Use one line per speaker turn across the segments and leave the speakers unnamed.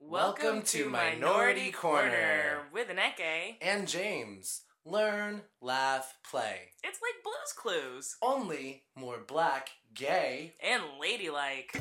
Welcome to Minority Corner
with Aneke.
And James. Learn, laugh, play.
It's like Blue's Clues.
Only more black, gay,
and ladylike.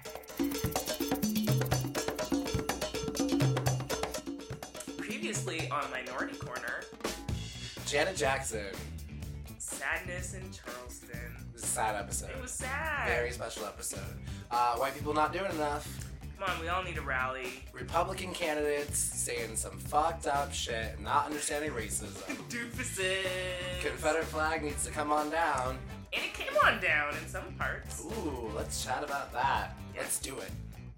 Previously on Minority Corner,
Janet Jackson.
Sadness in Charleston.
It was a sad episode.
It was sad.
Very special episode. White people not doing enough.
Come on, we all need to rally.
Republican candidates saying some fucked up shit, not understanding racism.
Doofuses.
Confederate flag needs to come on down.
And it came on down in some parts.
Ooh, let's chat about that.
Yeah.
Let's do it.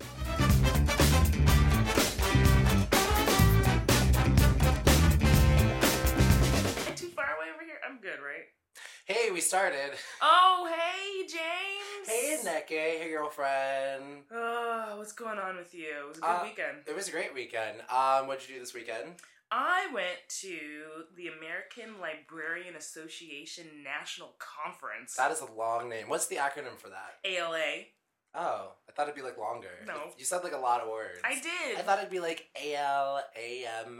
Am I too far away over here? I'm good, right?
Hey, we started.
Oh, hey, James.
Hey, Neke. Hey, girlfriend.
What's going on with you? It was a good weekend.
It was a great weekend. What'd you do this weekend?
I went to the American Librarian Association National Conference.
That is a long name. What's the acronym for that?
ALA.
Oh, I thought it'd be like longer.
No.
You said like a lot of words.
I did.
I thought it'd be like ALAMNTM.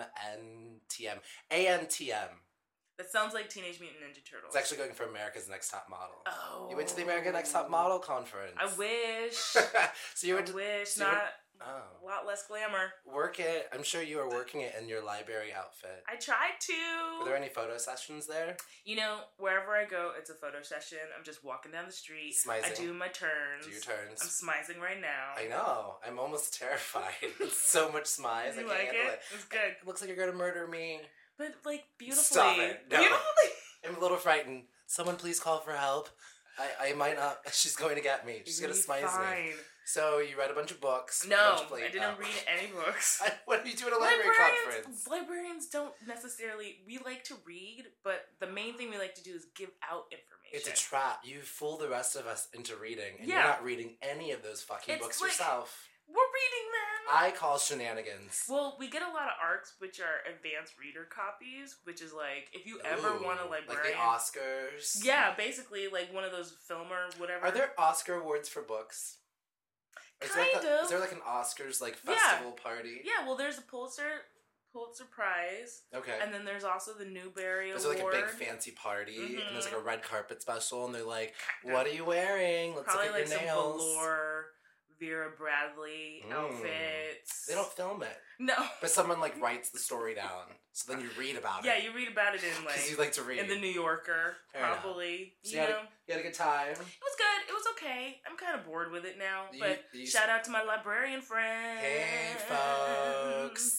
ANTM.
That sounds like Teenage Mutant Ninja Turtles.
It's actually going for America's Next Top Model.
Oh.
You went to the American Next Top Model conference.
I wish.
So you went to...
wish. A lot less glamour.
Work it. I'm sure you were working it in your library outfit.
I tried to.
Were there any photo sessions there?
You know, wherever I go, it's a photo session. I'm just walking down the street.
Smizing.
I do my turns.
Do your turns.
I'm smizing right now.
I know. I'm almost terrified. It's so much smize.
You
I can't
like
handle it.
It's good.
It looks like you're going to murder me.
But, like, beautifully.
Stop it. No.
Beautifully.
I'm a little frightened. Someone please call for help. I might not. She's going to get me. She's going to smize me. So you read a bunch of books.
No, I didn't read any books.
What do you do at a library conference?
Librarians don't necessarily... We like to read, but the main thing we like to do is give out information.
It's a trap. You fool the rest of us into reading, and you're not reading any of those fucking books yourself.
We're reading them.
I call shenanigans.
Well, we get a lot of ARCs, which are advanced reader copies, which is like, if you ever want a librarian...
Like the Oscars?
Yeah, basically, like one of those film or whatever.
Are there Oscar awards for books? Is there like an Oscars like festival party?
Yeah, well, there's a Pulitzer Prize.
Okay.
And then there's also the Newbery Award.
There's like a big fancy party, and there's like a red carpet special, and they're like, "What are you wearing? Let's
probably
look at your
like
nails."
Some velour Vera Bradley outfits.
They don't film it.
No.
But someone like writes the story down, so then you read about it.
Yeah, you read about it in like...
Because you like to read.
In the New Yorker, probably.
So you had a good time?
It was good. It was okay. I'm kind of bored with it now. But shout out to my librarian friends.
Hey, folks.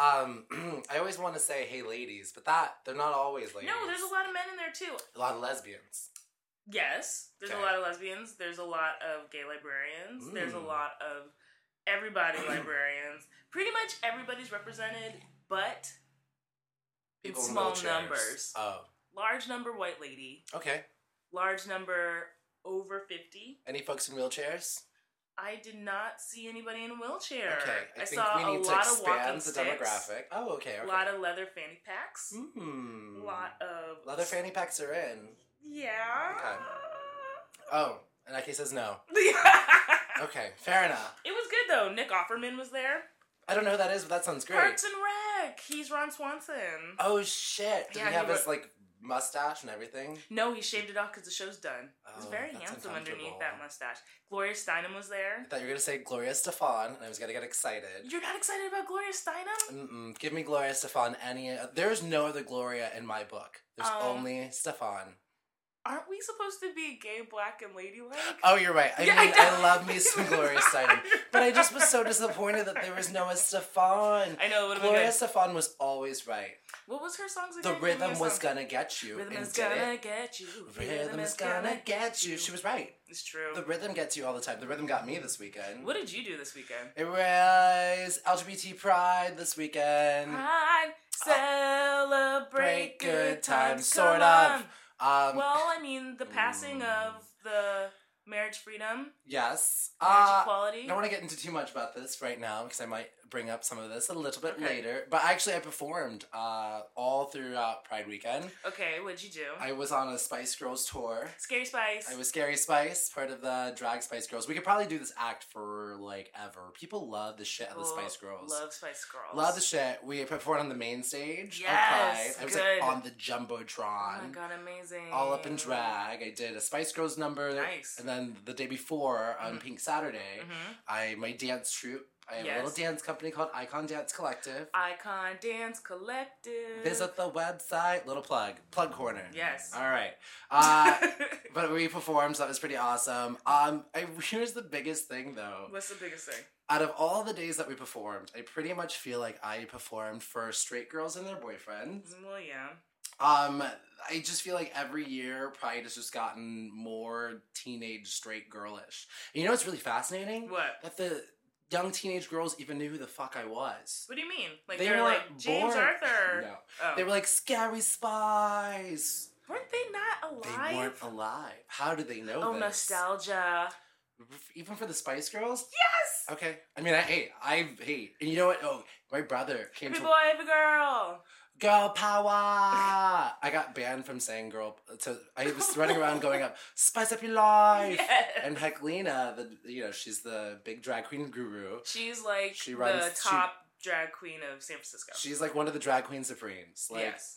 I always want to say, hey, ladies, but they're not always ladies.
No, there's a lot of men in there, too.
A lot of lesbians.
Yes, there's a lot of lesbians. There's a lot of gay librarians. There's a lot of everybody librarians. Pretty much everybody's represented, but
people
in small
wheelchairs.
Numbers.
Oh.
Large number white lady.
Okay.
Large number over 50.
Any folks in wheelchairs?
I did not see anybody in a wheelchair.
Okay.
I saw a lot of walking sticks.
Demographic. Oh, okay.
A lot of leather fanny packs.
A
lot of...
Leather fanny packs are in.
Yeah.
Okay. Oh, and Nike says no. Okay, fair enough.
It was good, though. Nick Offerman was there.
I don't know who that is, but that sounds great.
Parks and Rec. He's Ron Swanson.
Oh, shit. Did he have his, like, mustache and everything?
No, he shaved it off because the show's done. He's very handsome underneath that mustache. Gloria Steinem was there.
I thought you were going to say Gloria Stefan, and I was going to get excited.
You're not excited about Gloria Steinem?
Mm-mm. Give me Gloria Stefan There's no other Gloria in my book. There's only Stefan.
Aren't we supposed to be gay, black, and ladylike?
Oh, you're right. I love me some Gloria Steinem. But I just was so disappointed that there was no Stefan.
I know.
Gloria Stefan was always right.
What was her songs again?
The rhythm was gonna get you.
Rhythm is gonna get you.
Rhythm is gonna get you. She was right.
It's true.
The rhythm gets you all the time. The rhythm got me this weekend.
What did you do this weekend?
It was LGBT Pride this weekend.
Pride, celebrate good times,
sort of.
Well, I mean, the passing of the marriage freedom.
Yes.
Marriage equality.
I don't want to get into too much about this right now because I might bring up some of this a little bit later. But actually, I performed all throughout Pride weekend.
Okay, what'd you do?
I was on a Spice Girls tour.
Scary Spice.
I was Scary Spice, part of the Drag Spice Girls. We could probably do this act for, like, ever. People love the shit of the Spice Girls.
Love Spice Girls.
Love the shit. We performed on the main stage of
Yes,
Pride. I was, like, on the Jumbotron.
Oh my god, amazing.
All up in drag. I did a Spice Girls number.
Nice.
And then the day before, on Pink Saturday, my dance troupe. I have a little dance company called Icon Dance Collective.
Icon Dance Collective.
Visit the website. Little plug. Plug corner.
Yes.
All right. But we performed, so that was pretty awesome. Here's the biggest thing, though.
What's the biggest thing?
Out of all the days that we performed, I pretty much feel like I performed for straight girls and their boyfriends.
Well, yeah.
I just feel like every year Pride has just gotten more teenage straight girlish. And you know what's really fascinating?
What?
That the young teenage girls even knew who the fuck I was.
What do you mean? Like
they
were
like
James
born.
Arthur?
No.
Oh.
They were like Scary Spice.
Weren't they not alive?
They weren't alive. How did they know this?
Oh, nostalgia.
Even for the Spice Girls?
Yes!
Okay. I mean, I hate. And you know what? Oh, my brother came
every
to...
boy, every girl.
Girl power! I got banned from saying girl. I was running around going up, spice up your life!
Yes.
And Heklina, she's the big drag queen guru.
She's like the top drag queen of San Francisco.
She's like one of the drag queen supremes. Like,
yes.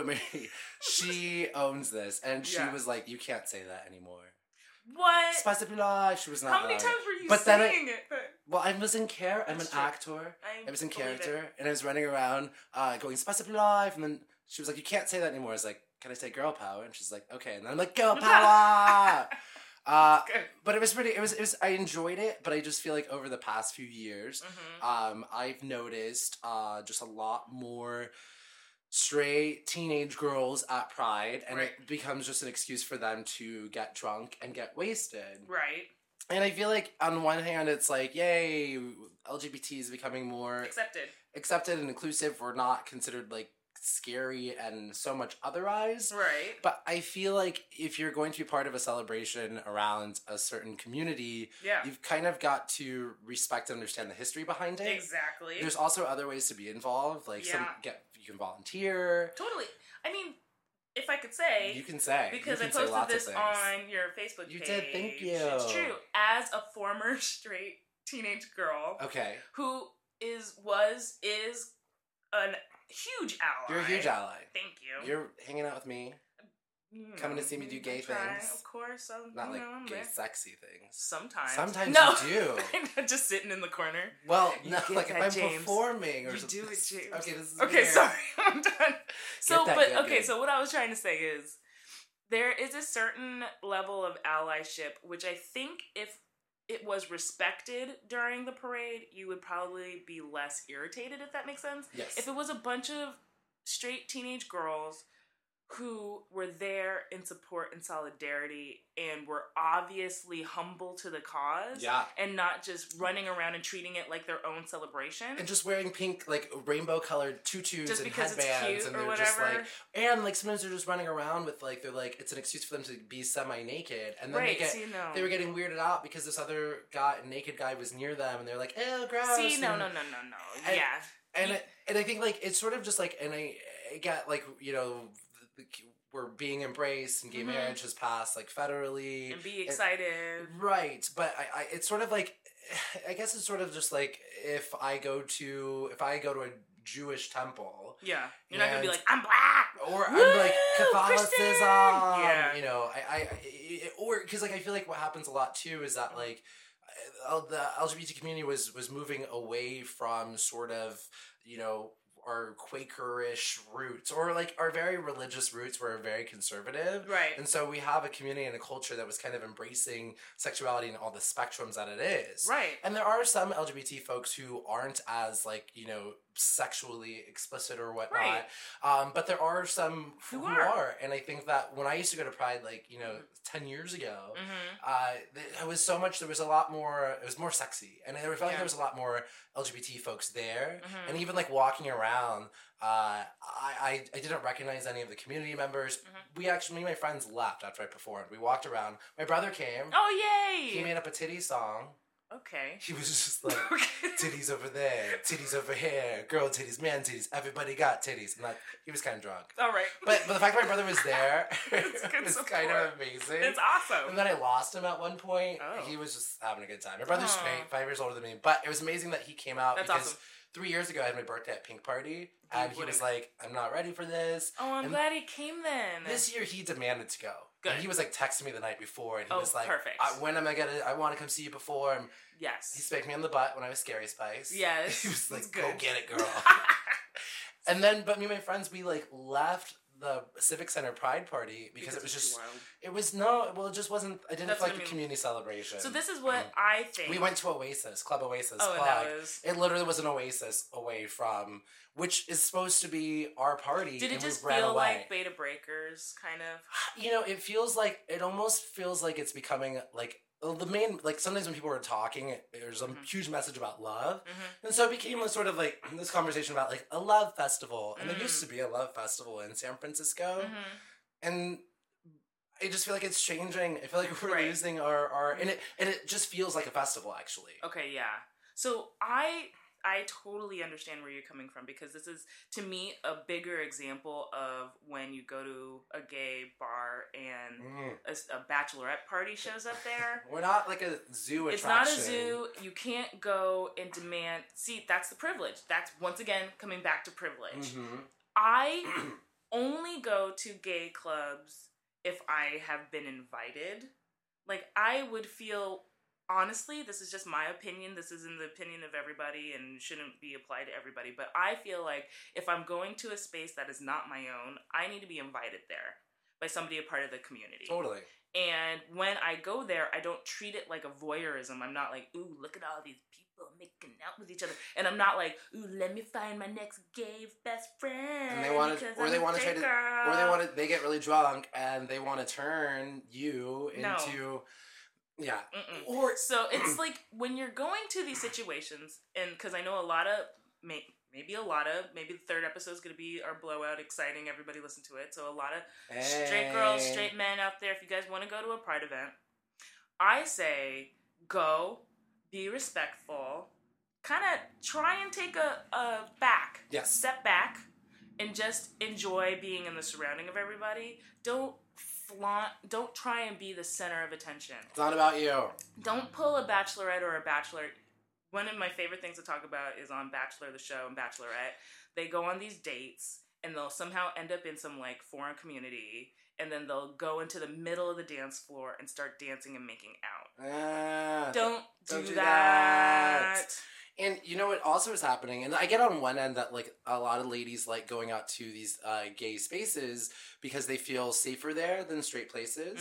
She owns this. And she was like, you can't say that anymore.
What?
Spice up your life. She was not.
How many times were you saying it?
Well, I was in character. I'm an actor. I was in character, and I was running around going spice up your life, and then she was like, "You can't say that anymore." I was like, "Can I say girl power?" And she's like, "Okay." And then I'm like, "Girl power." But it was pretty. It was. I enjoyed it, but I just feel like over the past few years, I've noticed just a lot more straight teenage girls at Pride, and it becomes just an excuse for them to get drunk and get wasted.
Right.
And I feel like on one hand it's like, yay, LGBT is becoming more accepted and inclusive. We're not considered like scary and so much otherized.
Right.
But I feel like if you're going to be part of a celebration around a certain community, you've kind of got to respect and understand the history behind it.
Exactly.
There's also other ways to be involved. Like you can volunteer.
Totally. I mean, if I could say...
You can say.
Because I posted this on your Facebook page.
You did, thank you.
It's true. As a former straight teenage girl...
Okay.
Who was an huge ally.
You're a huge ally.
Thank you.
You're hanging out with me. Coming to see me do gay things.
Of course.
Not like gay sexy things.
Sometimes.
Sometimes you do.
Just sitting in the corner.
Well, no, like if I'm performing or
something. You do it, James.
Okay, this is
okay,
weird.
sorry. I'm done. So what I was trying to say is there is a certain level of allyship which I think if it was respected during the parade, you would probably be less irritated, if that makes sense.
Yes.
If it was a bunch of straight teenage girls who were there in support and solidarity and were obviously humble to the cause.
Yeah.
And not just running around and treating it like their own celebration.
And just wearing pink, like, rainbow-colored tutus
just
and
because
headbands.
It's cute
and
or
they're
whatever.
just like... And, like, sometimes they're just running around with, like, they're like... It's an excuse for them to be semi-naked. And then they were getting weirded out because this other naked guy was near them. And they're like, ew, gross.
See, no.
And I think, like, it's sort of just, like... And I get, like, you know... We're being embraced and gay marriage has passed like federally
and be excited,
right? But I it's sort of like I guess it's sort of just like if I go to a Jewish temple,
you're not gonna be like I'm black
or I'm like Catholicism,
Christian.
You know, or because like I feel like what happens a lot too is that like the LGBT community was moving away from sort of, you know, our Quakerish roots or like our very religious roots were very conservative.
Right.
And so we have a community and a culture that was kind of embracing sexuality and all the spectrums that it is.
Right.
And there are some LGBT folks who aren't as like, you know, sexually explicit or whatnot. Right. But there are some who are. And I think that when I used to go to Pride, like, you know, 10 years ago, it was so much, there was a lot more, it was more sexy. And I felt like there was a lot more LGBT folks there. And even like walking around, I didn't recognize any of the community members. Me and my friends left after I performed. We walked around. My brother came.
Oh, yay!
He made up a titty song.
Okay.
He was just like, titties over there, titties over here, girl titties, man titties, everybody got titties. And he was kind of drunk.
All right.
But the fact that my brother was there was kind of amazing.
It's awesome.
And then I lost him at one point. Oh. He was just having a good time. My brother's straight, 5 years older than me. But it was amazing that he came out.
That's
because
awesome.
3 years ago, I had my birthday at Pink Party, and he was like, I'm not ready for this.
Oh, I'm glad he came then.
This year, he demanded to go.
Good.
And he was like texting me the night before, and he was like,
perfect.
When am I I want to come see you before. And
yes.
He spanked me on the butt when I was Scary Spice.
Yes.
He was like, go get it, girl. And then, but me and my friends, we like left the Civic Center Pride Party because it was just, it just wasn't, I didn't feel like a community celebration.
So this is what I think.
We went to Oasis, Club Oasis.
Oh, and that was...
It literally was an oasis away from, which is supposed to be our party.
Did it just feel like Beta Breakers, kind of?
You know, it almost feels like it's becoming like, the main, like, sometimes when people are talking, there's a huge message about love. Mm-hmm. And so it became a sort of, like, this conversation about, like, a love festival. And there used to be a love festival in San Francisco. Mm-hmm. And I just feel like it's changing. I feel like we're losing our and it just feels like a festival, actually.
Okay, yeah. So I totally understand where you're coming from, because this is, to me, a bigger example of when you go to a gay bar and a bachelorette party shows up there.
We're not like a zoo attraction.
It's not a zoo. You can't go and demand... See, that's the privilege. That's, once again, coming back to privilege. Mm-hmm. I only go to gay clubs if I have been invited. Like, I would feel... Honestly, this is just my opinion. This isn't the opinion of everybody and shouldn't be applied to everybody. But I feel like if I'm going to a space that is not my own, I need to be invited there by somebody a part of the community.
Totally.
And when I go there, I don't treat it like a voyeurism. I'm not like, ooh, look at all these people making out with each other. And I'm not like, ooh, let me find my next gay best friend. And
they get really drunk and they want to turn you into... No. Yeah.
So it's like when you're going to these situations, and because I know a lot of, maybe the third episode is going to be our blowout, exciting, everybody listen to it. So a lot of straight girls, straight men out there, if you guys want to go to a Pride event, I say go, be respectful, kind of try and take a step back, and just enjoy being in the surrounding of everybody. Don't try and be the center of attention.
It's not about you.
Don't pull a bachelorette or a bachelor. One of my favorite things to talk about is on Bachelor, the show, and Bachelorette. They go on these dates, and they'll somehow end up in some, like, foreign community, and then they'll go into the middle of the dance floor and start dancing and making out. Don't do that.
And you know what also is happening, and I get on one end that like a lot of ladies like going out to these gay spaces because they feel safer there than straight places.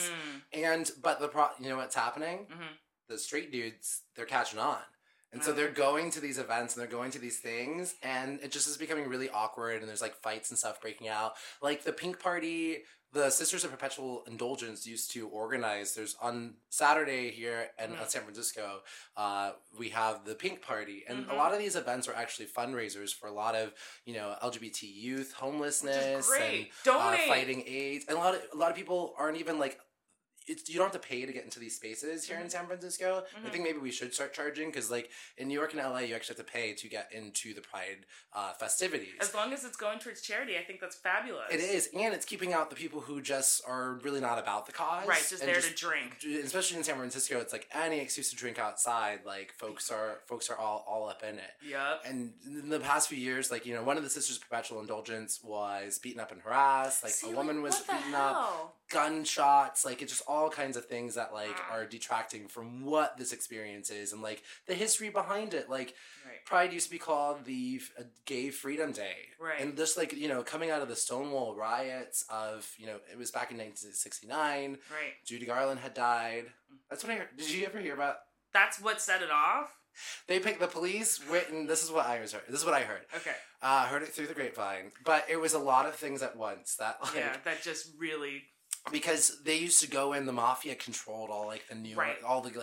But you know what's happening? Mm-hmm. The straight dudes, they're catching on. And so they're going to these events and they're going to these things, and it just is becoming really awkward, and there's like fights and stuff breaking out. Like the Pink Party, the Sisters of Perpetual Indulgence used to organize. There's on Saturday here in San Francisco, we have the Pink Party, and a lot of these events are actually fundraisers for a lot of, you know, LGBT youth, homelessness, and fighting AIDS. And a lot of people aren't even like. You don't have to pay to get into these spaces here in San Francisco. I think maybe we should start charging, because like in New York and LA, you actually have to pay to get into the Pride festivities.
As long as it's going towards charity, I think that's fabulous.
It is, and it's keeping out the people who just are really not about the cause.
Right, just there to drink.
Especially in San Francisco, it's like any excuse to drink outside. Like folks are all up in it.
Yep.
And in the past few years, like, you know, one of the Sisters of Perpetual Indulgence was beaten up and harassed. Like a woman was beaten up. Gunshots, like it's just all kinds of things that like are detracting from what this experience is, and like the history behind it. Like Pride used to be called the Gay Freedom Day,
right?
And just like, you know, coming out of the Stonewall riots of, you know, it was back in 1969.
Right.
Judy Garland had died. That's what I heard. Did you ever hear about?
That's what set it off.
They picked the police. And this is what I heard. This is what I heard.
Okay.
Heard it through the grapevine, but it was a lot of things at once. That like,
that just really.
Because they used to go in, the mafia controlled all like the New York, all the like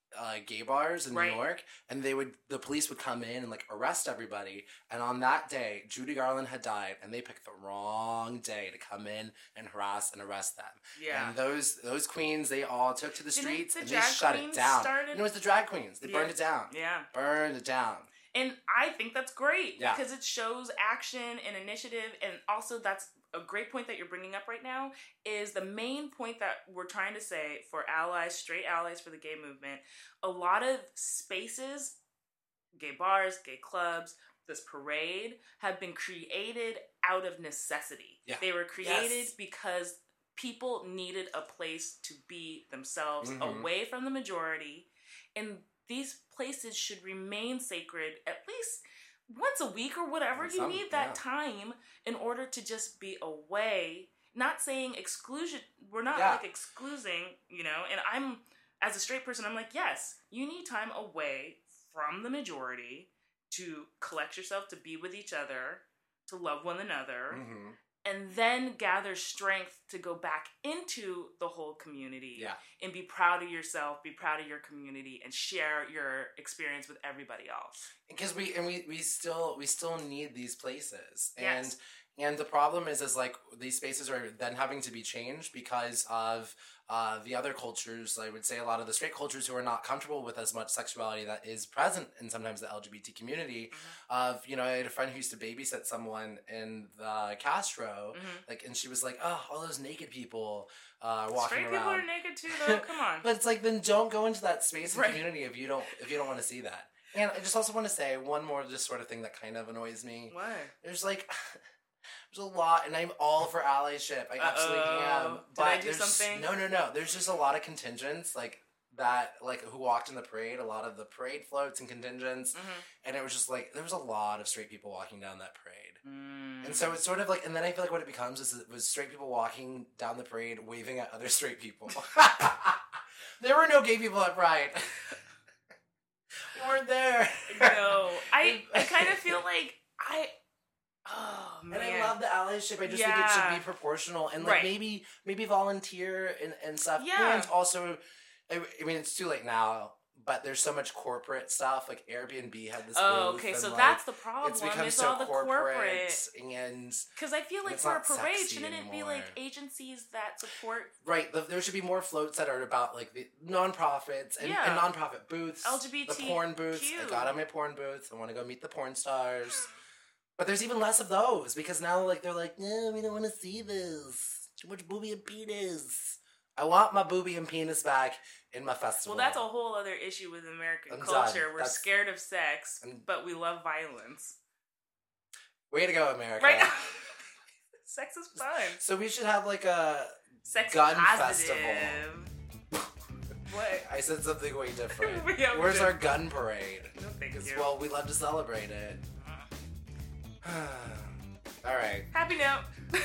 gay bars in New York, and the police would come in and like arrest everybody. And on that day, Judy Garland had died, and they picked the wrong day to come in and harass and arrest them. Yeah. And those queens, they all took to the streets and they shut it down. And it was the drag queens. They burned it down. Yeah. Burned it down.
And I think that's great because it shows action and initiative, and also that's a great point that you're bringing up right now is the main point that we're trying to say for allies, straight allies for the gay movement. A lot of spaces, gay bars, gay clubs, this parade have been created out of necessity. Yeah. They were created because people needed a place to be themselves away from the majority, and these places should remain sacred at least once a week or whatever. You need that time in order to just be away. Not saying exclusion. We're not like excluding, you know. And I'm, as a straight person, I'm like, yes, you need time away from the majority to collect yourself, to be with each other, to love one another, and then gather strength to go back into the whole community and be proud of yourself, be proud of your community, and share your experience with everybody else.
Because we still need these places. And the problem is like these spaces are then having to be changed because of the other cultures. I would say a lot of the straight cultures who are not comfortable with as much sexuality that is present in sometimes the LGBT community. Of, you know, I had a friend who used to babysit someone in the Castro, like, and she was like, oh, all those naked people walking
straight
around.
People are naked too, though. Come on.
But it's like, then don't go into that space and community if you don't want to see that. And I just also want to say one more just sort of thing that kind of annoys me.
What?
There's a lot, and I'm all for allyship. I absolutely am.
But did I do something?
No. There's just a lot of contingents, like, that, like, who walked in the parade, a lot of the parade floats and contingents, and it was just, like, there was a lot of straight people walking down that parade. And so it's sort of like, and then I feel like what it becomes is it was straight people walking down the parade, waving at other straight people. There were no gay people at Pride. We weren't there.
No. I kind of feel like oh, man.
And I love the allyship. I just think it should be proportional and like maybe volunteer and stuff. Yeah. And also, I mean, it's too late now, but there's so much corporate stuff. Like Airbnb had this.
Oh, okay. So that's the problem.
It's become so all the corporate, and
because I feel like for a parade, shouldn't it be like agencies that support?
Right. There should be more floats that are about like the nonprofits and nonprofit booths,
LGBT,
the porn booths. I got on my porn booths. I want to go meet the porn stars. But there's even less of those because now, like, they're like, no, we don't want to see this. Too much booby and penis. I want my booby and penis back in my festival.
Well, that's a whole other issue with American culture. We're scared of sex, but we love violence.
Way to go, America.
Right now. Sex is fun.
So we should have, like, a
sex
gun
positive.
festival.
What?
I said something way different. Where's our gun parade?
No, thank you.
Well, we love to celebrate it. All right.
Happy note.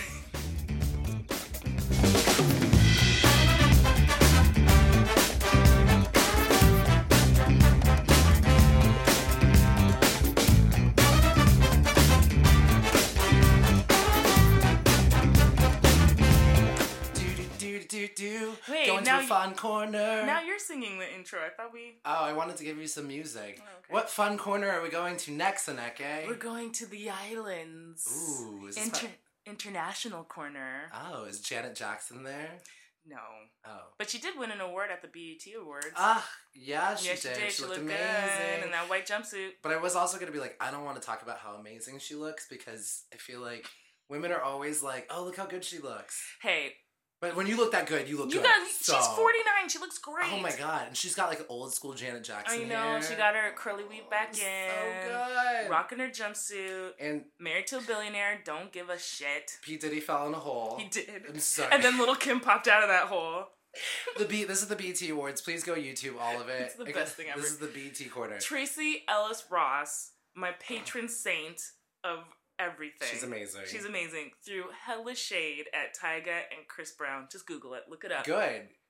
Wait,
going to a fun corner.
Now you're singing the intro. I thought we...
Oh, I wanted to give you some music. Oh, okay. What fun corner are we going to next, Aneke?
We're going to the islands.
Ooh, is this
International corner.
Oh, is Janet Jackson there?
No.
Oh.
But she did win an award at the BET Awards.
Yeah, she did. She looked amazing.
Good in that white jumpsuit.
But I was also going to be like, I don't want to talk about how amazing she looks because I feel like women are always like, oh, look how good she looks.
Hey.
But when you look that good, you look good.
She's 49. She looks great.
Oh my god. And she's got like old school Janet Jackson
I know.
hair.
She got her curly weave back in.
So good.
Rocking her jumpsuit.
And
married to a billionaire. Don't give a shit.
P. Diddy fell in a hole.
He did.
I'm sorry.
And then Little Kim popped out of that hole.
This is the BET Awards. Please go YouTube all of it.
It's the best thing ever.
This is the BET corner.
Tracee Ellis Ross, my patron saint of everything.
She's amazing.
She's amazing. Threw hella shade at Tyga and Chris Brown. Just Google it. Look it up.
Good.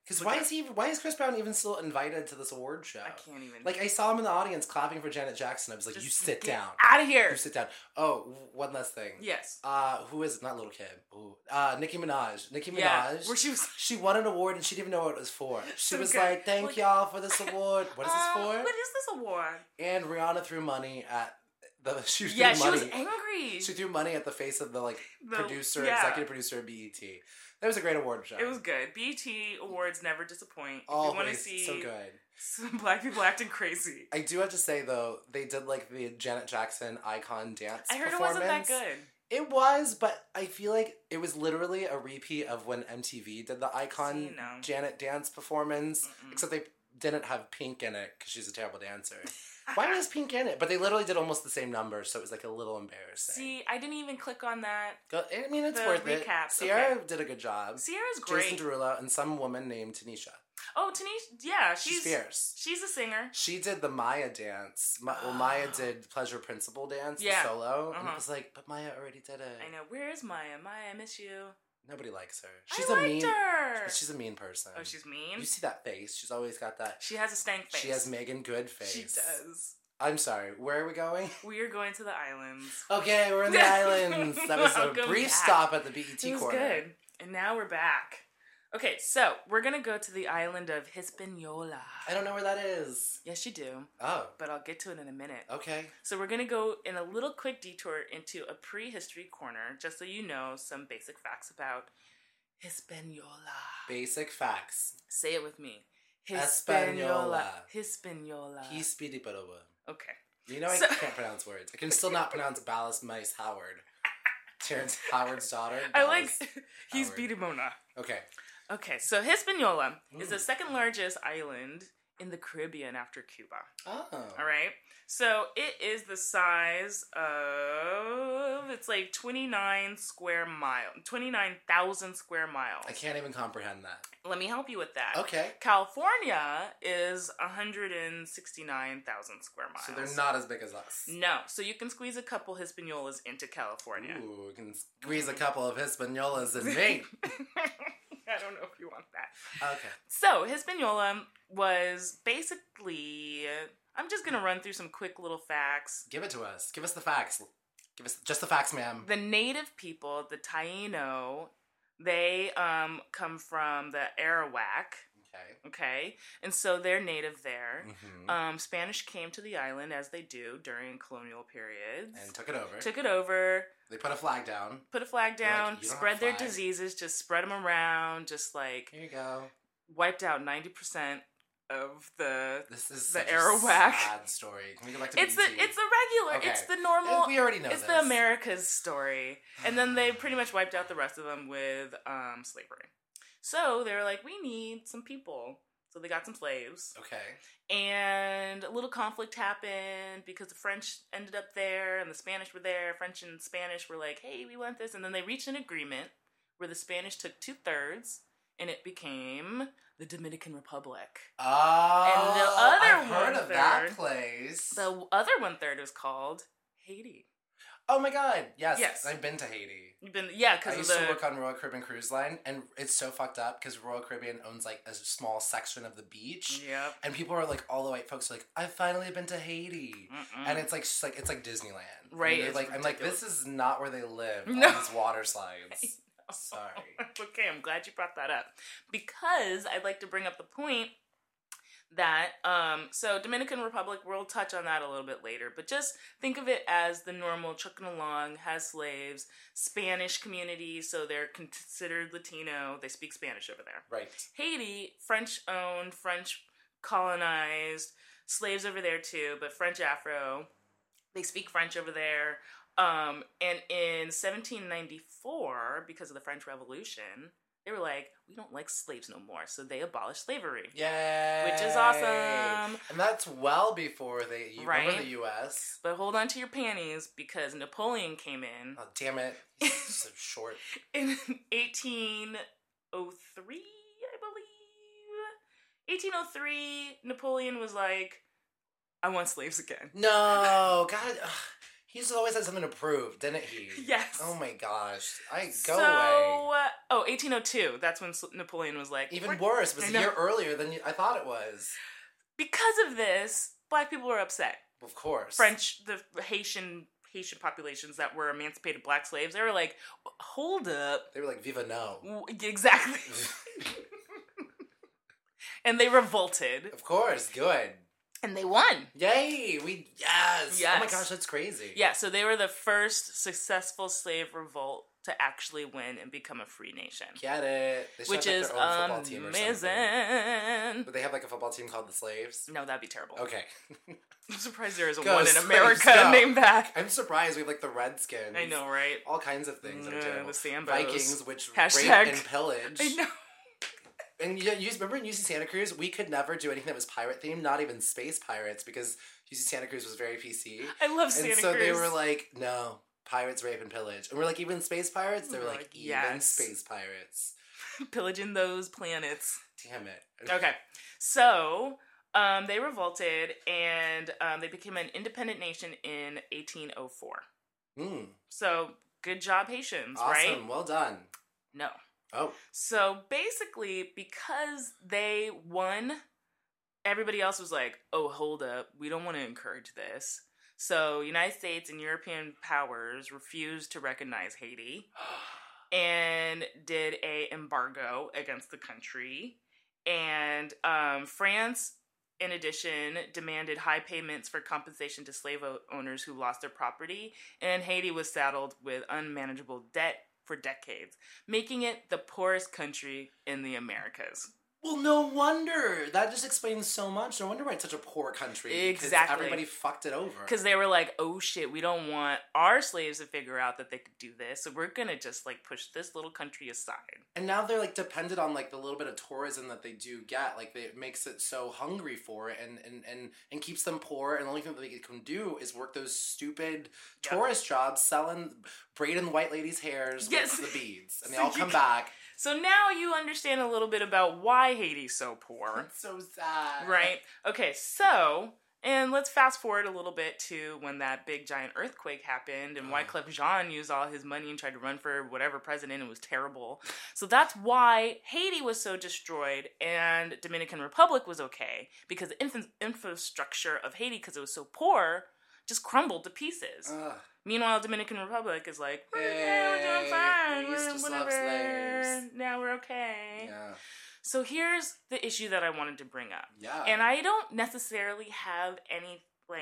Because why is Chris Brown even still invited to this award show?
I can't even.
Like, I saw him in the audience clapping for Janet Jackson. I was like, you sit down.
Out of here.
You sit down. Oh, one last thing.
Yes.
Who is it? Not Lil' Kim. Nicki Minaj. Nicki Minaj.
Yeah, where
she won an award and she didn't even know what it was for. She was like, thank y'all for this award. What is this for?
What is this award?
And Rihanna threw money at she was
angry.
She threw money at the face of the executive producer of BET. That was a great award show.
It was good. BET Awards never disappoint.
Always.
You want to see
so good.
Some black people acting crazy.
I do have to say though, they did like the Janet Jackson icon dance.
I heard
performance.
It wasn't that good.
It was, but I feel like it was literally a repeat of when MTV did the icon Janet dance performance, except they didn't have Pink in it because she's a terrible dancer. Why was Pink in it? But they literally did almost the same number, so it was like a little embarrassing.
See, I didn't even click on that.
I mean, it's worth it. Ciara did a good job.
Ciara's great.
Jason Derulo and some woman named Tanisha.
Oh, Tanisha, yeah, she's
fierce.
She's a singer.
She did the Maya dance. Maya did Pleasure Principle dance, the solo, and it was like, but Maya already did it.
I know. Where is Maya? Maya, I miss you.
Nobody likes her.
She's her.
She's a mean person.
Oh, she's mean?
You see that face. She's always got that.
She has a stank face.
She has Megan Good face.
She does.
I'm sorry. Where are we going?
We are going to the islands.
Okay, we're in the islands. That was a brief stop at the BET corner. It was
good. And now we're back. Okay, so we're going to go to the island of Hispaniola.
I don't know where that is.
Yes, you do.
Oh.
But I'll get to it in a minute.
Okay.
So we're going to go in a little quick detour into a prehistory corner, just so you know some basic facts about Hispaniola.
Basic facts.
Say it with me.
Hispaniola.
Hispaniola.
Hispaniola.
Okay.
You know I can't pronounce words. I can still not pronounce Ballast Mice Howard. Terrence Howard's daughter.
I like Hispaniola.
Okay.
Okay, so Hispaniola is the second largest island in the Caribbean after Cuba.
Oh.
All right. So it is the size of, it's like 29,000 square miles.
I can't even comprehend that.
Let me help you with that.
Okay.
California is 169,000 square miles.
So they're not as big as us.
No. So you can squeeze a couple Hispaniolas into California.
Ooh, you can squeeze a couple of Hispaniolas in me.
I don't know if you want that.
Okay.
So, Hispaniola was basically... I'm just going to run through some quick little facts.
Give it to us. Give us the facts. Give us just the facts, ma'am.
The native people, the Taino, they come from the Arawak. Okay. And so they're native there. Mm-hmm. Spanish came to the island, as they do during colonial periods.
And took it
over.
They put a flag down.
Like, spread their diseases, just spread them around, just like...
Here you go.
Wiped out 90% of the
Arawak. A sad story. Can we go back to
it's the regular. Okay. It's the normal.
We already know
it's the America's story, and then they pretty much wiped out the rest of them with slavery. So they were like, we need some people. So they got some slaves.
Okay.
And a little conflict happened because the French ended up there and the Spanish were there. French and Spanish were like, hey, we want this. And then they reached an agreement where the Spanish took 2/3 and it became the Dominican Republic.
Oh,
and the other
I've heard of that place.
The other 1/3 was called Haiti.
Oh my God! Yes. I've been to Haiti.
You've been, because
I used to work on Royal Caribbean Cruise Line, and it's so fucked up because Royal Caribbean owns like a small section of the beach.
Yep.
And people are like, all the white folks are like, I've finally been to Haiti, and it's like Disneyland,
right?
I'm like, this is not where they live. No. On these water slides. Sorry.
Okay, I'm glad you brought that up because I'd like to bring up the point that so Dominican Republic, we'll touch on that a little bit later, but just think of it as the normal trucking along, has slaves, Spanish community, so they're considered Latino, they speak Spanish over there.
Right.
Haiti, French owned, French colonized, slaves over there too, but French Afro, they speak French over there. And in 1794, because of the French Revolution, they were like, we don't like slaves no more, so they abolished slavery.
Yay!
Which is awesome.
And that's well before remember the U.S.
But hold on to your panties, because Napoleon came in.
Oh, damn it. He's so short.
In 1803, I believe. 1803, Napoleon was like, I want slaves again.
No, God. He just always had something to prove, didn't he?
Yes.
Oh my gosh. Go away.
1802. That's when Napoleon was like...
Even worse. It was a year earlier than I thought it was.
Because of this, black people were upset.
Of course.
The Haitian populations that were emancipated black slaves, they were like, hold up.
They were like, viva no.
Exactly. And they revolted.
Of course. Good.
And they won.
Yay! Yes! Oh my gosh, that's crazy.
Yeah, so they were the first successful slave revolt to actually win and become a free nation.
Get it. They
which is
their own football team or
amazing.
Would they have like a football team called the Slaves?
No, that'd be terrible.
Okay.
I'm surprised there isn't one in America named that.
I'm surprised we have like the Redskins.
I know, right?
All kinds of things that are terrible.
The Sambos.
Vikings, which
Hashtag,
rape and pillage.
I know.
And you remember in UC Santa Cruz, we could never do anything that was pirate themed, not even space pirates, because UC Santa Cruz was very PC.
I love Santa Cruz.
And so they were like, no, pirates, rape, and pillage. And we're like, even space pirates? They were like, even space pirates.
Pillaging those planets.
Damn it.
Okay. So, they revolted, and they became an independent nation in 1804. So, good job, Haitians, right?
Awesome. Well done.
No.
Oh.
So basically, because they won, everybody else was like, oh, hold up. We don't want to encourage this. So United States and European powers refused to recognize Haiti and did an embargo against the country. And France, in addition, demanded high payments for compensation to slave owners who lost their property. And Haiti was saddled with unmanageable debt for decades, making it the poorest country in the Americas.
Well, no wonder. That just explains so much. No wonder why it's such a poor country.
Exactly.
Because everybody fucked it over.
Because they were like, oh shit, we don't want our slaves to figure out that they could do this, so we're gonna just like push this little country aside.
And now they're like dependent on like the little bit of tourism that they do get. Like it makes it so hungry for it and keeps them poor. And the only thing that they can do is work those stupid tourist jobs selling braiding white ladies' hairs with the beads. And they all come back.
So now you understand a little bit about why Haiti's so poor.
That's so sad.
Right? Okay, so, and let's fast forward a little bit to when that big giant earthquake happened and Wyclef Jean used all his money and tried to run for whatever president and it was terrible. So that's why Haiti was so destroyed and Dominican Republic was okay, because the infrastructure of Haiti, because it was so poor, just crumbled to pieces. Meanwhile, Dominican Republic is like, we're doing fine. Whatever. Now we're okay.
Yeah.
So here's the issue that I wanted to bring up.
Yeah.
And I don't necessarily have any,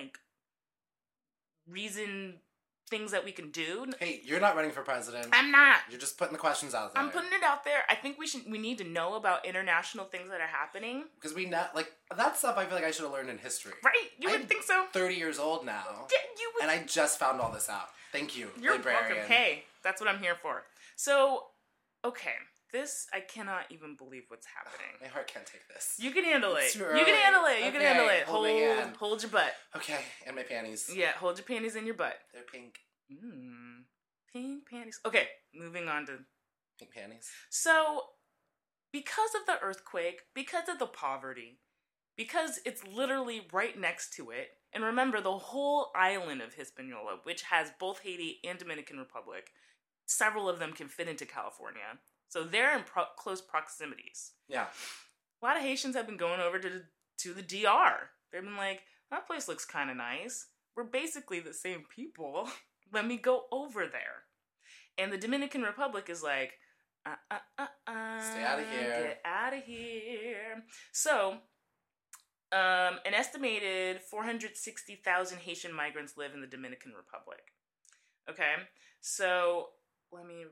things that we can do.
Hey, you're not running for president.
I'm not.
You're just putting the questions out there.
I'm putting it out there. I think we need to know about international things that are happening.
Because that stuff I feel like I should have learned in history.
Right? You would think so.
30 years old now.
Yeah, you would.
And I just found all this out. Thank you,
You're
librarian.
welcome. Hey, that's what I'm here for. So, okay. I cannot even believe what's happening.
My heart can't take this.
You can handle it.
It's too early.
You can handle it. You can handle it.
Hold my hand.
Hold your butt.
Okay, and my panties.
Yeah, hold your panties in your butt.
They're pink.
Pink panties. Okay, moving on to...
Pink panties.
So, because of the earthquake, because of the poverty, because it's literally right next to it, and remember, the whole island of Hispaniola, which has both Haiti and Dominican Republic, several of them can fit into California. So they're in close proximities.
Yeah.
A lot of Haitians have been going over to the DR. They've been like, that place looks kind of nice. We're basically the same people. Let me go over there. And the Dominican Republic is like,
stay out of here.
Get out of here. So, an estimated 460,000 Haitian migrants live in the Dominican Republic. Okay? So, let me...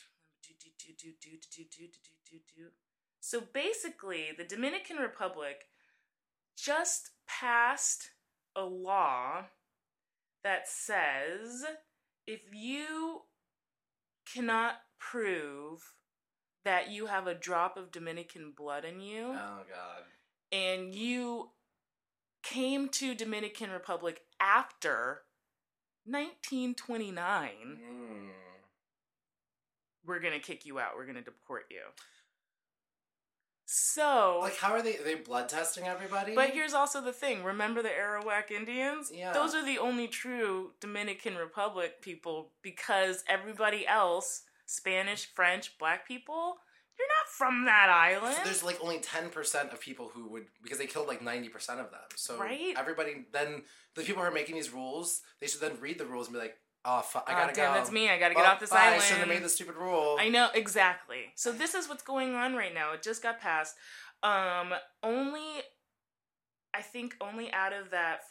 So basically, the Dominican Republic just passed a law that says if you cannot prove that you have a drop of Dominican blood in you,
oh God,
and you came to Dominican Republic after 1929, we're going to kick you out. We're going to deport you. So...
Like, how are they blood testing everybody?
But here's also the thing. Remember the Arawak Indians?
Yeah.
Those are the only true Dominican Republic people because everybody else, Spanish, French, black people, you're not from that island.
So there's, like, only 10% of people who would... Because they killed, like, 90% of them. So
right?
Everybody... Then the people who are making these rules, they should then read the rules and be like, oh, I gotta go.
Damn, that's me. I gotta get off this island.
I shouldn't have made this stupid rule.
I know, exactly. So this is what's going on right now. It just got passed. Only out of that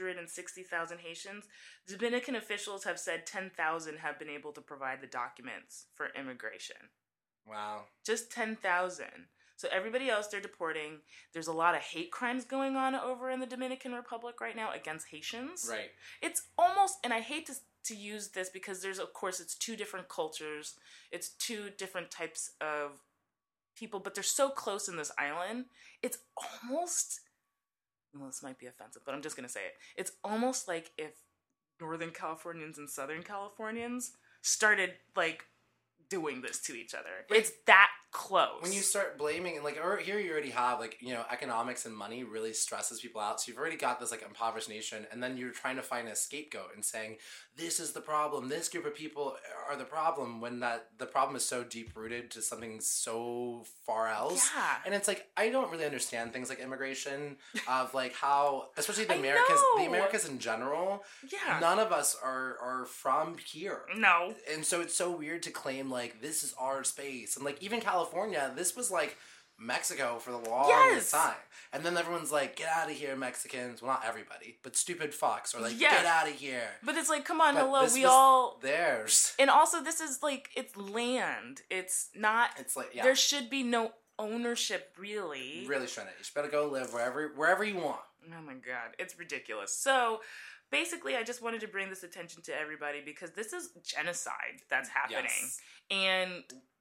460,000 Haitians, Dominican officials have said 10,000 have been able to provide the documents for immigration.
Wow.
Just 10,000. So everybody else they're deporting. There's a lot of hate crimes going on over in the Dominican Republic right now against Haitians.
Right.
It's almost, and I hate to use this because it's two different cultures. It's two different types of people, but they're so close in this island. It's almost, well, this might be offensive, but I'm just going to say it. It's almost like if Northern Californians and Southern Californians started, like, doing this to each other. It's that close.
When you start blaming, and like, or here you already have, like, you know, economics and money really stresses people out. So you've already got this, like, impoverished nation, and then you're trying to find a scapegoat and saying, this is the problem, this group of people are the problem, when the problem is so deep-rooted to something so far else.
Yeah.
And it's like, I don't really understand things like immigration, of, like, how, especially the Americas in general,
yeah,
none of us are from here.
No.
And so it's so weird to claim, like, this is our space. And, like, even California, this was, like, Mexico for the longest time. And then everyone's like, get out of here, Mexicans. Well, not everybody, but stupid fucks are like, get out of here.
But it's like, come on,
but
hello, we all...
theirs.
And also, this is, like, it's land. It's not...
It's like, yeah.
There should be no ownership, really.
You really shouldn't. You should better go live wherever you want.
Oh, my God. It's ridiculous. So... Basically, I just wanted to bring this attention to everybody because this is genocide that's happening. Yes. And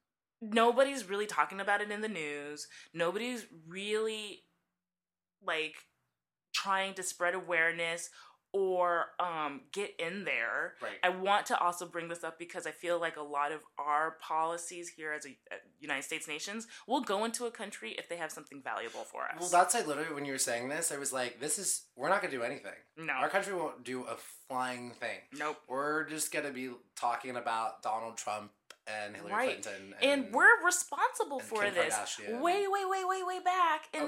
nobody's really talking about it in the news. Nobody's really, like, trying to spread awareness or get in there.
Right.
I want to also bring this up because I feel like a lot of our policies here as a United States nations will go into a country if they have something valuable for us.
Well, that's like literally when you were saying this, I was like, we're not going to do anything.
No.
Our country won't do a flying thing.
Nope.
We're just going to be talking about Donald Trump and Hillary Clinton.
And we're responsible for
Kim
this.
Kardashian.
Way back in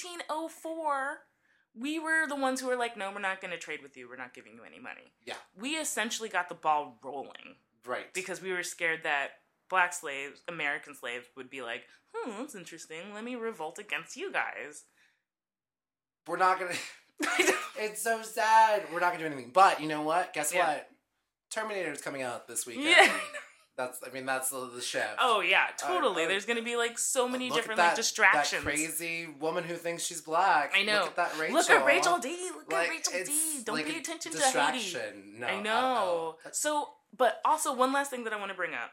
1804. We were the ones who were like, no, we're not going to trade with you. We're not giving you any money.
Yeah.
We essentially got the ball rolling.
Right.
Because we were scared that black slaves, American slaves, would be like, that's interesting. Let me revolt against you guys.
We're not going to... It's so sad. We're not going to do anything. But you know what? Guess what? Terminator's coming out this weekend.
Yeah.
That's the shift.
Oh, yeah, totally. There's going to be, like, so many different, like, distractions.
That crazy woman who thinks she's black.
I know.
Look at that Rachel.
Look at Rachel D. Look at Rachel D. Don't
like
pay attention to
distraction.
Haiti.
No,
I know. So, but also one last thing that I want to bring up.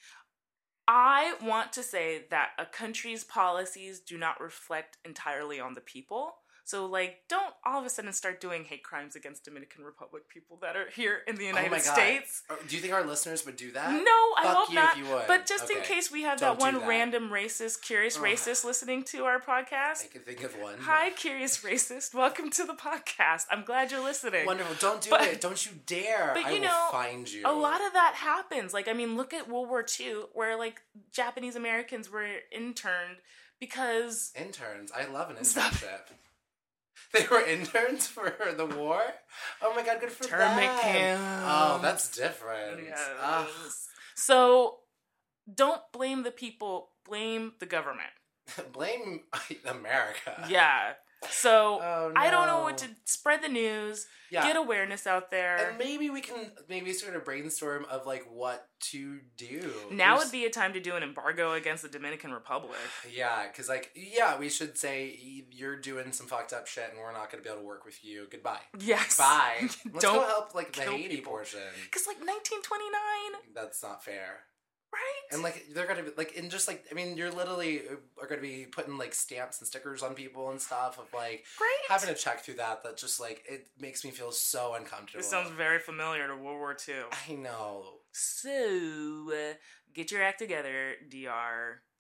I want to say that a country's policies do not reflect entirely on the people. So, like, don't all of a sudden start doing hate crimes against Dominican Republic people that are here in the United States.
Do you think our listeners would do that?
No, I hope not.
If you would.
But just in case we have that one random racist, curious racist listening to our podcast.
I can think of one.
Hi, curious racist. Welcome to the podcast. I'm glad you're listening.
Wonderful. Don't do it. Don't you dare.
But
I will find you.
A lot of that happens. Like, I mean, look at World War II, where, like, Japanese Americans were interned because...
Interns? I love an internship. They were interns for the war? Oh my God, good for them.
Internment camp.
Oh, that's different.
Yes. So, don't blame the people, blame the government.
Blame America.
Yeah. So,
no.
I don't know what to spread the news, get awareness out there.
And maybe we can sort of brainstorm of, like, what to do.
Now would be a time to do an embargo against the Dominican Republic.
Yeah, because, like, we should say, you're doing some fucked up shit and we're not going to be able to work with you. Goodbye.
Yes.
Bye. Let's go help, like, the Haiti portion.
Because, like, 1929.
That's not fair.
Right?
And, like, they're going to be, like, and just, like, I mean, you're literally are going to be putting, like, stamps and stickers on people and stuff of, like, having to check through that just, like, it makes me feel so uncomfortable.
This sounds very familiar to World War II.
I know.
So, get your act together, DR.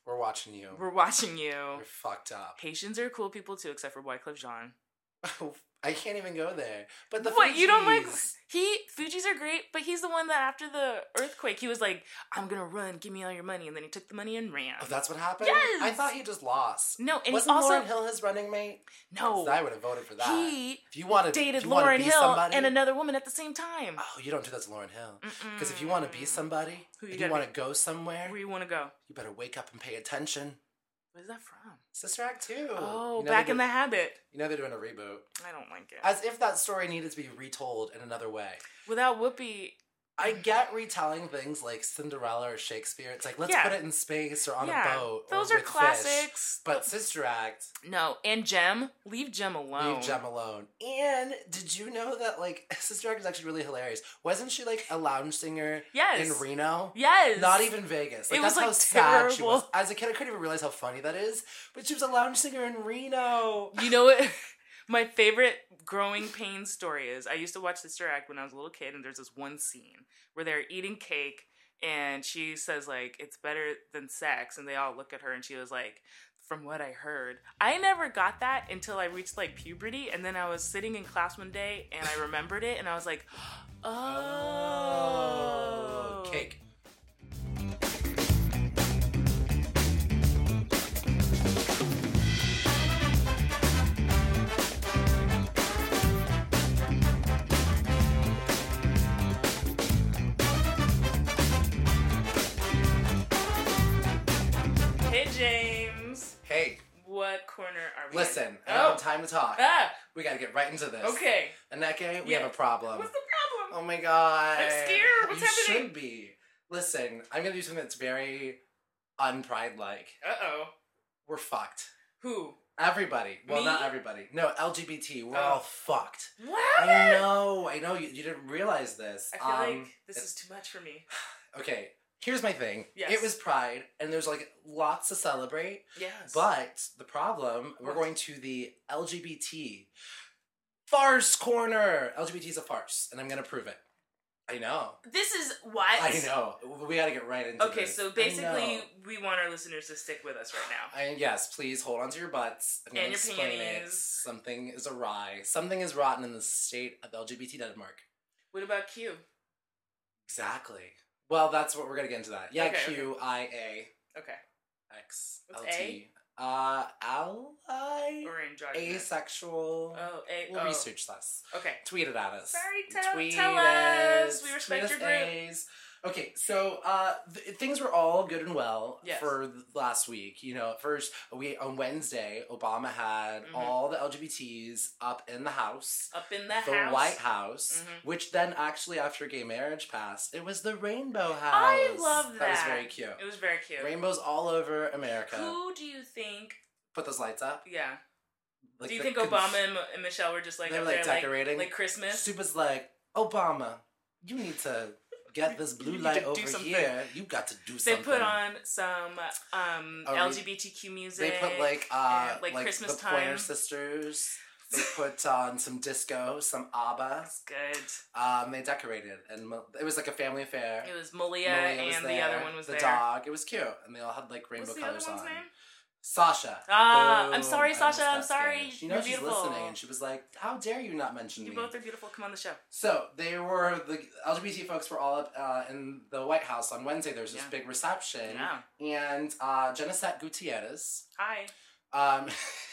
We're watching you.
We're watching you.
We're fucked up.
Haitians are cool people too, except for Wyclef Jean.
I can't even go there. But the
what,
Fugees.
You don't like... Fugees are great, but he's the one that after the earthquake, he was like, I'm gonna run, give me all your money, and then he took the money and ran.
Oh, that's what happened?
Yes!
I thought he just lost.
No, and
Wasn't
he also...
Lauryn Hill his running mate?
No.
I would have voted for that.
He dated
Lauryn
Lauryn Hill and another woman at the same time.
Oh, you don't do that to Lauryn Hill. Because if you want to be somebody, if you want to go somewhere...
Where you want to go?
You better wake up and pay attention.
What is that from?
Sister Act 2.
Oh, Back in the Habit.
You know they're doing a reboot.
I don't like it.
As if that story needed to be retold in another way.
Without Whoopi...
I get retelling things like Cinderella or Shakespeare. It's like, let's put it in space or on a boat.
Those
or
are classics.
Fish. But Sister Act...
No, and Jem. Leave Jem alone.
Leave Jem alone. And did you know that, like, Sister Act is actually really hilarious? Wasn't she, like, a lounge singer in Reno?
Yes.
Not even Vegas. Like, that's how sad she was. As a kid, I couldn't even realize how funny that is. But she was a lounge singer in Reno.
You know what? My favorite growing pains story is I used to watch Sister Act when I was a little kid, and there's this one scene where they're eating cake, and she says, like, it's better than sex, and they all look at her, and she was like, from what I heard. I never got that until I reached, like, puberty, and then I was sitting in class one day, and I remembered it, and I was like, oh.
Cake.
James.
Hey.
What corner are we
Listen,
in?
I don't have time to talk.
Ah.
We gotta get right into this.
Okay.
Aneke, we have a problem.
What's the problem?
Oh my god.
I'm scared. What's happening?
You should be. Listen, I'm gonna do something that's very unpride-like.
Uh-oh.
We're fucked.
Who?
Everybody. Well,
Me?
not everybody. No, LGBT. We're all fucked.
What?
I know. You didn't realize this.
I feel like this is too much for me.
Okay. Here's my thing.
Yes.
It was Pride, and there's, like, lots to celebrate.
Yes.
But the problem, we're going to the LGBT farce corner. LGBT is a farce, and I'm going to prove it. I know.
This is what?
I know. We got to get right into this.
Okay, so basically, we want our listeners to stick with us right now.
Yes, please hold on to your butts. I'm going to explain it. Something is awry. Something is rotten in the state of LGBT Denmark.
What about Q?
Exactly. Well, that's what we're gonna get into that. Yeah,
okay,
QIA.
Okay.
X.
What's
LT.
A?
Ally.
Or androgynous.
Asexual.
Oh,
We'll research this.
Okay.
Tweet it at us.
Sorry, tell us. We respect your group.
A's. Okay, so things were all good and well for last week. You know, first on Wednesday, Obama had all the LGBTs up in the House.
Up in the
White House, which then actually after gay marriage passed, it was the Rainbow House.
I love that.
That was very cute.
It was very cute.
Rainbows all over America.
Who do you think...
Put those lights up?
Yeah.
Like
do you think Obama and Michelle were just like up there
decorating?
Like Christmas?
Stupa's like, Obama, you need to... get this blue light over here. You got to do something.
They put on some LGBTQ music.
They put like
Christmas
the
time.
Pointer Sisters. They put on some disco, some ABBA.
That's good.
They decorated, and it was like a family affair.
It was Malia and the other one was there.
The dog. It was cute, and they all had like rainbow colors on.
What's the other one's name?
Sasha.
I'm sorry, Sasha. I'm sorry.
She knows she's listening, and she was like, "How dare you not mention me?"
You both are beautiful. Come on the show.
So the LGBT folks were all up in the White House on Wednesday. There was this big reception, and Jeanette Gutierrez.
Hi.
I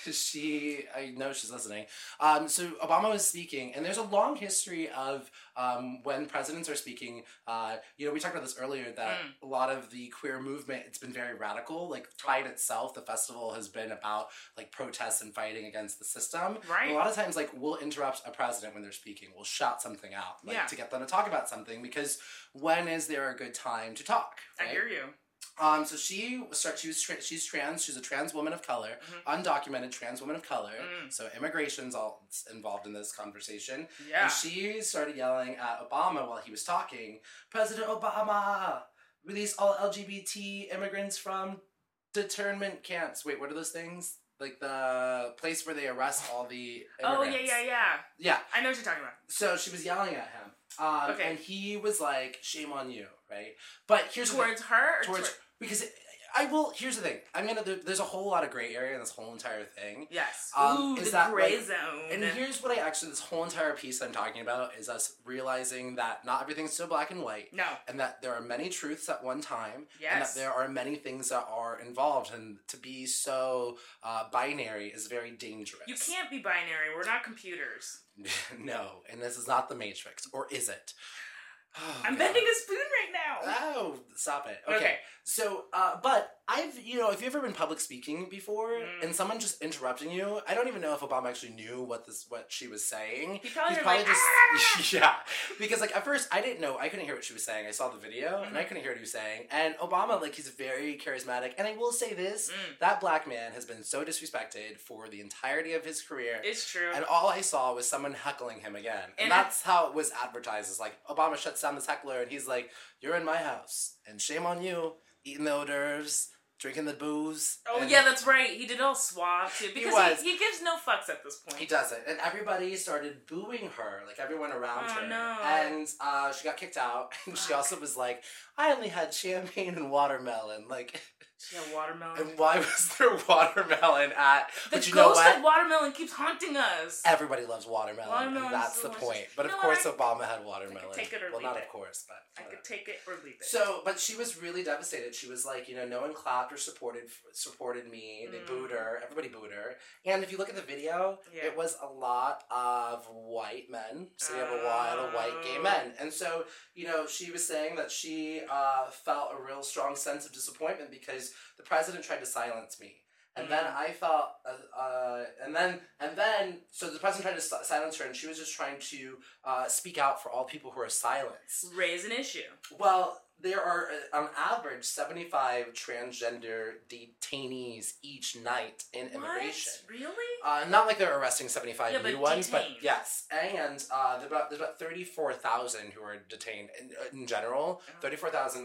know she's listening. So Obama was speaking, and there's a long history of when presidents are speaking. We talked about this earlier, that a lot of the queer movement, it's been very radical. Like Pride itself, the festival has been about like protests and fighting against the system.
Right.
And a lot of times, like we'll interrupt a president when they're speaking. We'll shout something out, to get them to talk about something. Because when is there a good time to talk? Right?
I hear you.
So she's trans. She's a trans woman of color, undocumented trans woman of color. So immigration's all involved in this conversation.
Yeah.
And she started yelling at Obama while he was talking. President Obama, release all LGBT immigrants from internment camps. Wait, what are those things? Like the place where they arrest all the immigrants.
Oh, yeah. I know what you're talking about.
So she was yelling at him. And he was like, shame on you, right? But here's
towards her?
Because I will. Here's the thing. There's a whole lot of gray area in this whole entire thing.
Yes. Ooh, the gray zone.
And here's what this whole entire piece I'm talking about is us realizing that not everything's so black and white.
No.
And that there are many truths at one time.
Yes.
And that there are many things that are involved. And to be so binary is very dangerous.
You can't be binary. We're not computers.
No. And this is not the Matrix. Or is it?
Oh, I'm bending a spoon right now.
Oh, stop it. Okay. So, but if you ever been public speaking before and someone just interrupting you, I don't even know if Obama actually knew what she was saying.
He's probably
just yeah. Because like at first I didn't know, I couldn't hear what she was saying. I saw the video and I couldn't hear what he was saying. And Obama, like, he's very charismatic. And I will say this, that black man has been so disrespected for the entirety of his career.
It's true.
And all I saw was someone heckling him again. And that's how it was advertised. It's like Obama shuts down this heckler and he's like, "You're in my house and shame on you, eating the hors d'oeuvres, drinking the booze."
Oh, yeah, that's right. He did all suave, too. Because he gives no fucks at this point.
He doesn't. And everybody started booing her, like everyone around her.
No.
And she got kicked out. And she also was like, "I only had champagne and watermelon." Like...
She had watermelon.
And why was there watermelon at...
The ghost of watermelon keeps haunting us.
Everybody loves watermelon, and that's the point. But of course Obama had watermelon.
I could take it or leave it.
Well, not of course, but...
I could take it or leave it.
So, but she was really devastated. She was like, no one clapped or supported me. They booed her. Everybody booed her. And if you look at the video, it was a lot of white men. So you have a lot of white gay men. And so, she was saying that she felt a real strong sense of disappointment because the president tried to silence me. And then I felt, so the president tried to silence her, and she was just trying to speak out for all people who are silenced.
Raise an issue.
Well, there are, on average, 75 transgender detainees each night in immigration.
Really?
Not like they're arresting 75 new ones,
detained.
but yes. And there's about 34,000 who are detained in general. 34,000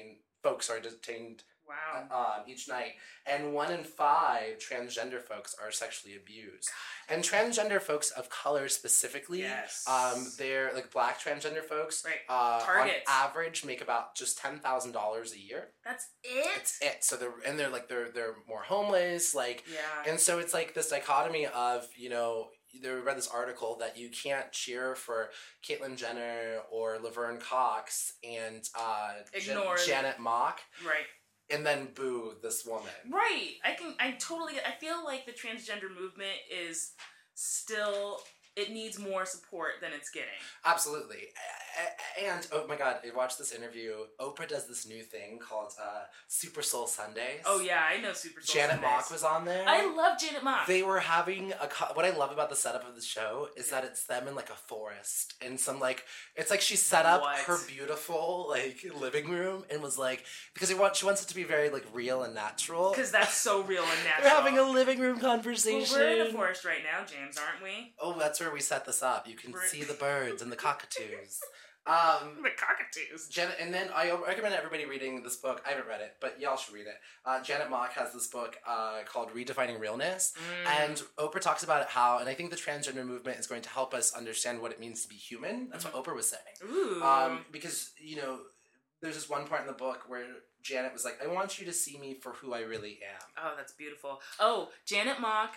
folks are detained.
Wow.
Each night. And 1 in 5 transgender folks are sexually abused. And transgender folks of color specifically, they're like black transgender folks, on average make about just $10,000 a year.
That's it?
That's it. So they're more homeless, and so it's like this dichotomy of, I read this article that you can't cheer for Caitlyn Jenner or Laverne Cox and
ignore
Janet Mock.
Right.
And then boo this woman.
Right. I feel like the transgender movement is still, it needs more support than it's getting.
Absolutely. And, oh my God, I watched this interview. Oprah does this new thing called Super Soul Sundays.
Oh yeah, I know Super Soul
Janet
Sundays.
Mock was on there.
I love Janet Mock.
They were having what I love about the setup of the show is that it's them in like a forest and some it's like she set up her beautiful living room and was like, because she wants it to be very real and natural.
Because that's so real and natural.
We're having a living room conversation.
Well, we're in a forest right now, James, aren't we?
Oh, that's where we set this up. You can see the birds and the cockatoos.
The cockatoos.
And then I recommend everybody reading this book. I haven't read it, but y'all should read it. Janet Mock has this book called Redefining Realness. And Oprah talks about how, and I think the transgender movement is going to help us understand what it means to be human. That's what Oprah was saying.
Ooh.
Because, there's this one part in the book where Janet was like, "I want you to see me for who I really am."
Oh, that's beautiful. Oh, Janet Mock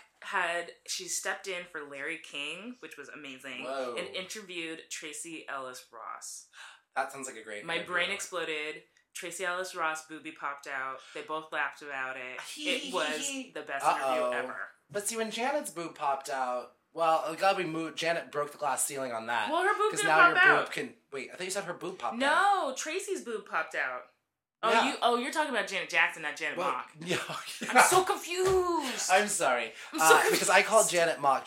she stepped in for Larry King, which was amazing, and interviewed Tracee Ellis Ross.
That sounds like a great
My brain exploded. Tracee Ellis Ross boobie popped out. They both laughed about it. It was the best interview ever.
But see, when Janet's boob popped out, well, I'm glad we moved. Janet broke the glass ceiling on that.
Well, her boob didn't
now
pop
your
out.
Boob can wait. I thought you said her boob popped out.
No, Tracy's boob popped out. Oh, you're talking about Janet Jackson, not Janet Mock.
Yeah.
I'm so confused.
I'm sorry.
I'm so confused.
Because I called Janet Mock,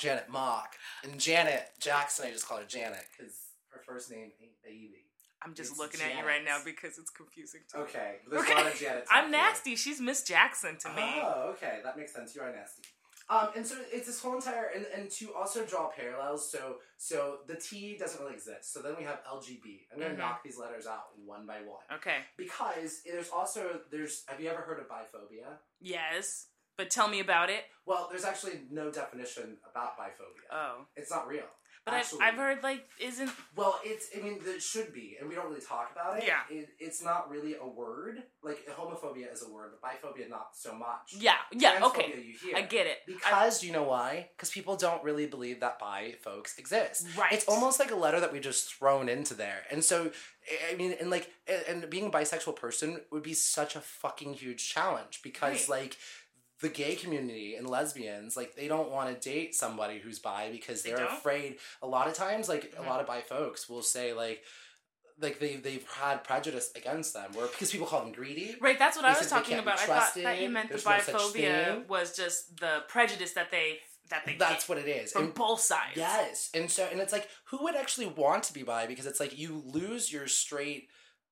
and Janet Jackson, I just call her Janet because her first name ain't Baby.
I'm just looking at you right now because it's confusing to me.
Okay. There's a lot of Janet.
I'm nasty. She's Miss Jackson to me.
Oh, okay. That makes sense. You are nasty. And so it's this whole entire, and to also draw parallels, so the T doesn't really exist. So then we have LGB. I'm going to knock these letters out one by one.
Okay.
Because have you ever heard of biphobia?
Yes. But tell me about it.
Well, there's actually no definition about biphobia.
Oh.
It's not real.
But I've heard, like, isn't...
Well, it should be, and we don't really talk about it.
Yeah.
It's not really a word. Like, homophobia is a word, but biphobia not so much.
Yeah,
Transphobia,
okay.
You hear.
I get it.
Because, do you know why? Because people don't really believe that bi folks exist.
Right.
It's almost like a letter that we just thrown into there. And so, I mean, and being a bisexual person would be such a fucking huge challenge because, like, the gay community and lesbians, like, they don't want to date somebody who's bi because they're afraid. A lot of times, like, a lot of bi folks will say, like they've had prejudice against them, because people call them greedy.
Right, that's what I was talking about. I thought that you meant the biphobia was just the prejudice that they
That's what it is.
From both sides.
Yes. And it's like, who would actually want to be bi? Because it's like, you lose your straight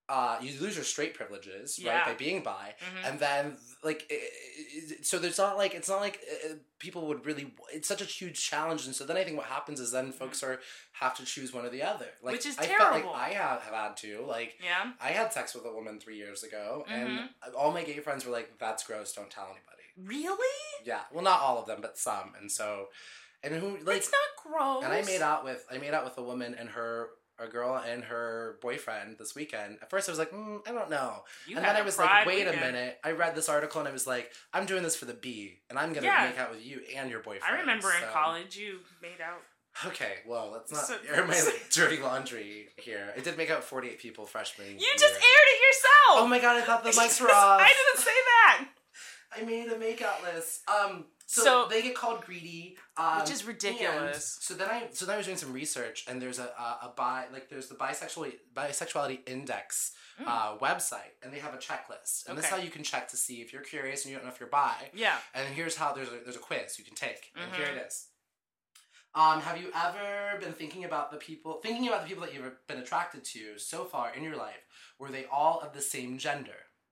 privileges, right, by being bi, and then, like, so there's not like, it's not like people would really, it's such a huge challenge, and so then I think what happens is then folks have to choose one or the other, like,
which is
I
terrible.
felt like I have had to, like, I had sex with a woman 3 years ago, and all my gay friends were like, that's gross, don't tell anybody.
Really?
Yeah, well, not all of them, but some, and so, and who, like,
it's not gross.
And I made out with a woman and a girl and her boyfriend this weekend. At first I was like, I don't know. And then I was like, wait a minute. I read this article and I was like, I'm doing this for the B, and I'm going to make out with you and your boyfriend.
I remember in college you made out.
Okay, well, let's not air my dirty laundry here. I did make out with 48 people freshman year.
You just aired it yourself!
Oh my god, I thought the mics were off.
I didn't say that!
I made a makeout list. So they get called greedy,
which is ridiculous.
So then I was doing some research, and there's there's the bisexuality index website, and they have a checklist, and this is how you can check to see if you're curious and you don't know if you're bi.
Yeah.
And here's how there's a quiz you can take, and here it is. Have you ever been thinking about the people that you've been attracted to so far in your life? Were they all of the same gender?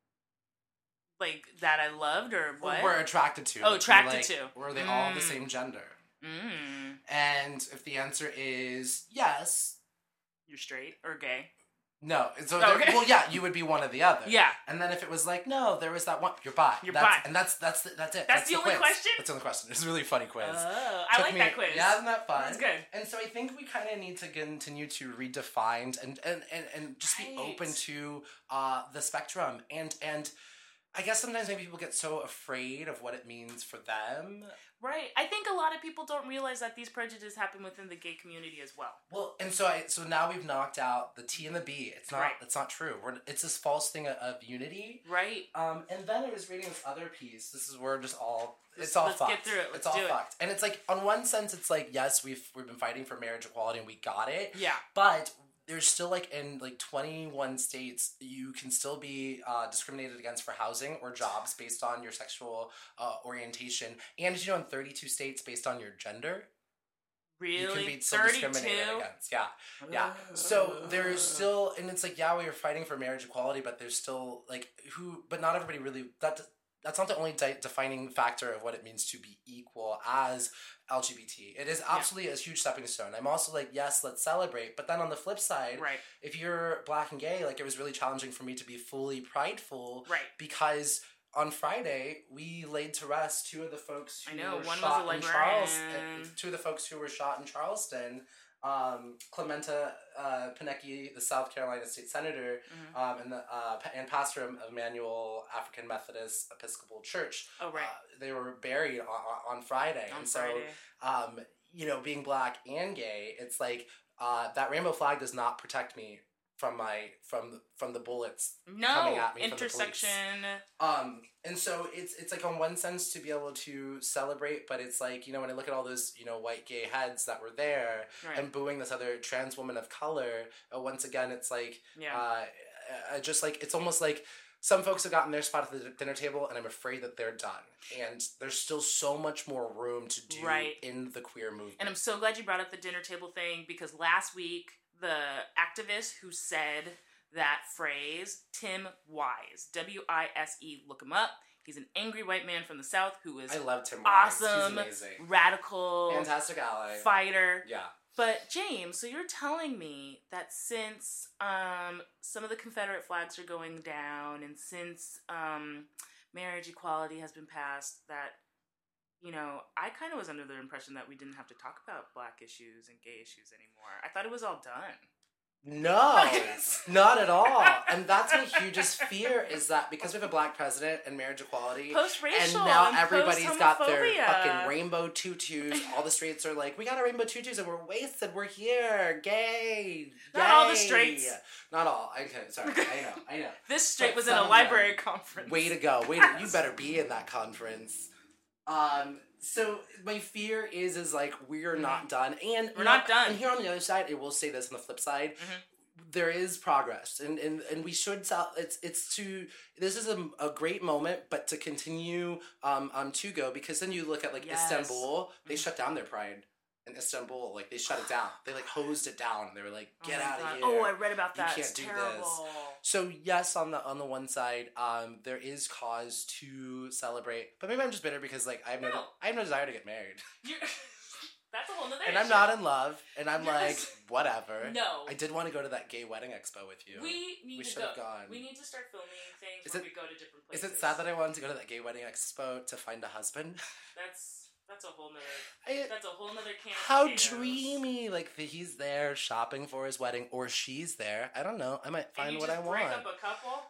Like, that I loved, or what?
Were attracted to.
Oh, attracted to.
Were they all the same gender? And if the answer is yes...
You're straight or gay?
No. So well, yeah, you would be one or the other.
Yeah.
And then if it was like, no, there was that one, you're bi.
You're bi.
And that's it.
That's the only
quiz.
question?
That's the only question. It's a really funny quiz.
Oh, I like that quiz.
Yeah, isn't that fun?
That's good.
And so I think we kind of need to continue to redefine and just be open to the spectrum. And I guess sometimes maybe people get so afraid of what it means for them.
Right. I think a lot of people don't realize that these prejudices happen within the gay community as well.
Well, and so now we've knocked out the T and the B. It's not true. It's this false thing of unity.
Right.
And then I was reading this other piece. This is where it's all fucked.
Let's get through it.
It's all fucked. And it's like, on one sense, it's like, yes, we've been fighting for marriage equality and we got it.
Yeah.
But there's still, like, in, like, 21 states, you can still be discriminated against for housing or jobs based on your sexual orientation. And, you know, in 32 states based on your gender.
Really?
You can be still discriminated against. Yeah. Yeah. So there's still, and it's like, yeah, we are fighting for marriage equality, but there's still, like, but not everybody really, that's not the only defining factor of what it means to be equal as LGBT. It is absolutely a huge stepping stone. I'm also like, yes, let's celebrate. But then on the flip side, if you're black and gay, like, it was really challenging for me to be fully prideful.
Right.
Because on Friday, we laid to rest two of the folks who were
one
shot
was a
in Charleston. Two of the folks who were shot in Charleston. Clementa Pinecki, the South Carolina state senator, and pastor of Emmanuel African Methodist Episcopal Church.
Oh, right.
They were buried on Friday. So, you know, being black and gay, it's like, that rainbow flag does not protect me from the bullets coming at me
intersection.
From the police. And so it's like, on one sense, to be able to celebrate, but it's like, you know, when I look at all those, you know, white gay heads that were there and booing this other trans woman of color, once again, it's like, just like, it's almost like some folks have gotten their spot at the dinner table, and I'm afraid that they're done. And there's still so much more room to do in the queer movement.
And I'm so glad you brought up the dinner table thing, because last week, the activist who said that phrase, Tim Wise, Wise, look him up. He's an angry white man from the South who is
I love Tim Wise.
Awesome,
he's amazing,
radical,
fantastic ally,
fighter.
Yeah.
But James, so you're telling me that since some of the Confederate flags are going down, and since marriage equality has been passed, that I kind of was under the impression that we didn't have to talk about Black issues and gay issues anymore. I thought it was all done.
No, not at all. And that's my hugest fear is that because we have a Black president and marriage equality,
post-racial,
and now everybody's got their fucking rainbow tutus. All the straights are like, we got our rainbow tutus and we're wasted. We're here, gay.
Not all the straights.
Not all. Okay, sorry. I know.
This straight was in a library conference.
Way to go. You better be in that conference. So my fear is like we're not done, and
we're not done.
And here on the other side, I will say this on the flip side, there is progress, and we should sell. This is a great moment, but to continue to go, because then you look at like Istanbul, they shut down their Pride. In Istanbul, like they shut it down. They like hosed it down. They were like, "Get out of here!"
Oh, I read about that.
You can't do this. So yes, on the one side, there is cause to celebrate, but maybe I'm just bitter because like I have no desire to get married.
That's a whole nother
and
issue.
I'm not in love, and I'm like, whatever.
No,
I did want to go to that gay wedding expo with you.
We should have gone. We need to start filming things where we go to different places.
Is it sad that I wanted to go to that gay wedding expo to find a husband?
That's a whole nother can.
How dreamy! Like he's there shopping for his wedding, or she's there. I don't know. I might find what I want.
Break up a couple.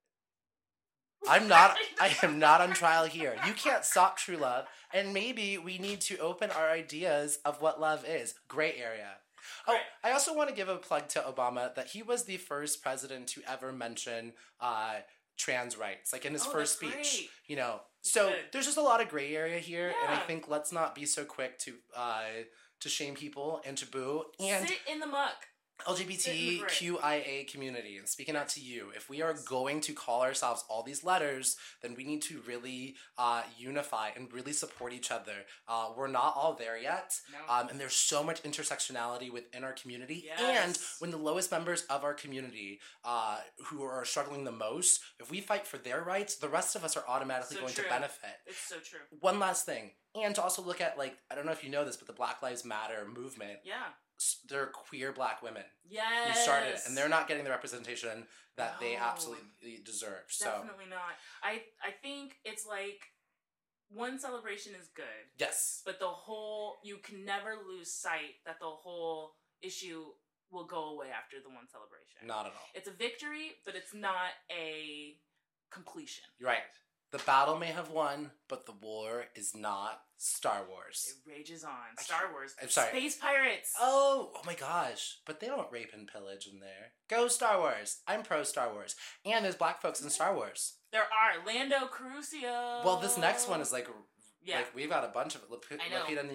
I am not on trial here. You can't stop true love, and maybe we need to open our ideas of what love is. Gray area. Oh, right. I also want to give a plug to Obama that he was the first president to ever mention trans rights, like in his first speech. Great. So there's just a lot of gray area here, and I think let's not be so quick to shame people and to boo and
sit in the muck.
LGBTQIA community, and speaking out to you, if we are going to call ourselves all these letters, then we need to really unify and really support each other. We're not all there yet, and there's so much intersectionality within our community, and when the lowest members of our community who are struggling the most, if we fight for their rights, the rest of us are automatically going to benefit.
It's so true.
One last thing, and to also look at, like, I don't know if you know this, but the Black Lives Matter movement.
Yeah.
They're queer Black women
who
started it, and they're not getting the representation that they absolutely deserve. So
definitely not. I think it's like one celebration is good.
Yes,
but you can never lose sight that the whole issue will go away after the one celebration.
Not at all.
It's a victory, but it's not a completion.
You're right. The battle may have won, but the war is not Star Wars.
It rages on. Star Wars.
I'm sorry.
Space pirates.
Oh my gosh. But they don't rape and pillage in there. Go Star Wars. I'm pro Star Wars. And there's Black folks in Star Wars.
There are. Lando Calrissian.
Well, this next one is like we've got a bunch of it.
I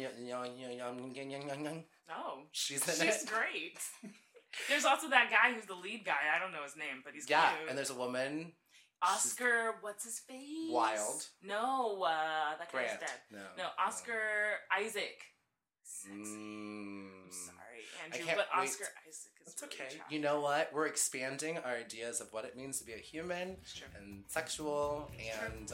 know.
Oh.
She's in it.
She's great. There's also that guy who's the lead guy. I don't know his name, but he's cute.
And there's a woman.
Oscar, what's his face?
Wilde.
No, that guy's dead. No, Oscar Isaac.
I'm
sorry, Andrew, but Oscar Isaac is
That's
really
okay.
choppy.
You know what? We're expanding our ideas of what it means to be a human and sexual and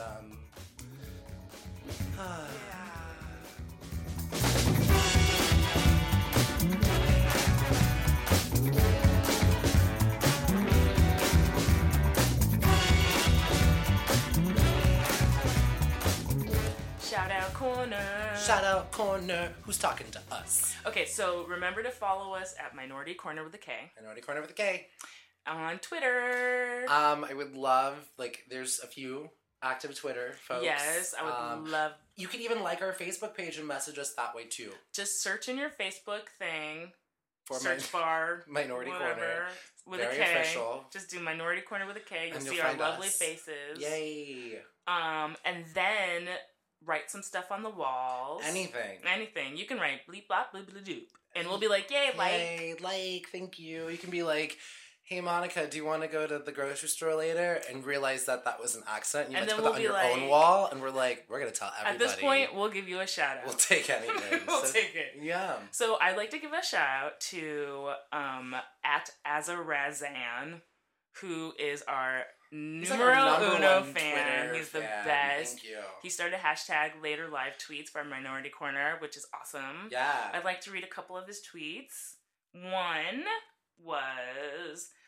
Shout out corner. Who's talking to us?
Okay, so remember to follow us at Minority Corner with a K.
Minority Corner with a K.
On Twitter.
I would love, there's a few active Twitter folks.
Yes, I would love.
You can even like our Facebook page and message us that way too.
Just search in your Facebook thing. Search bar.
Minority Corner.
With
Very
a K.
Official.
Just do Minority Corner with a K. You'll see our lovely faces.
Yay.
And then write some stuff on the walls.
Anything.
You can write bleep blop bleep bleep doop. And we'll be like, yay,
thank you. You can be like, hey Monica, do you want to go to the grocery store later? And realize that was an accident. You meant to put that on your own wall. And we're like, we're going to tell everybody.
At this point, we'll give you a shout out.
We'll take anything.
We'll take it.
Yeah.
So I'd like to give a shout out to at Azarazan, who is our numero uno fan. He's the best.
Thank you.
He started #later live tweets for Minority Corner, which is awesome.
Yeah.
I'd like to read a couple of his tweets. One was,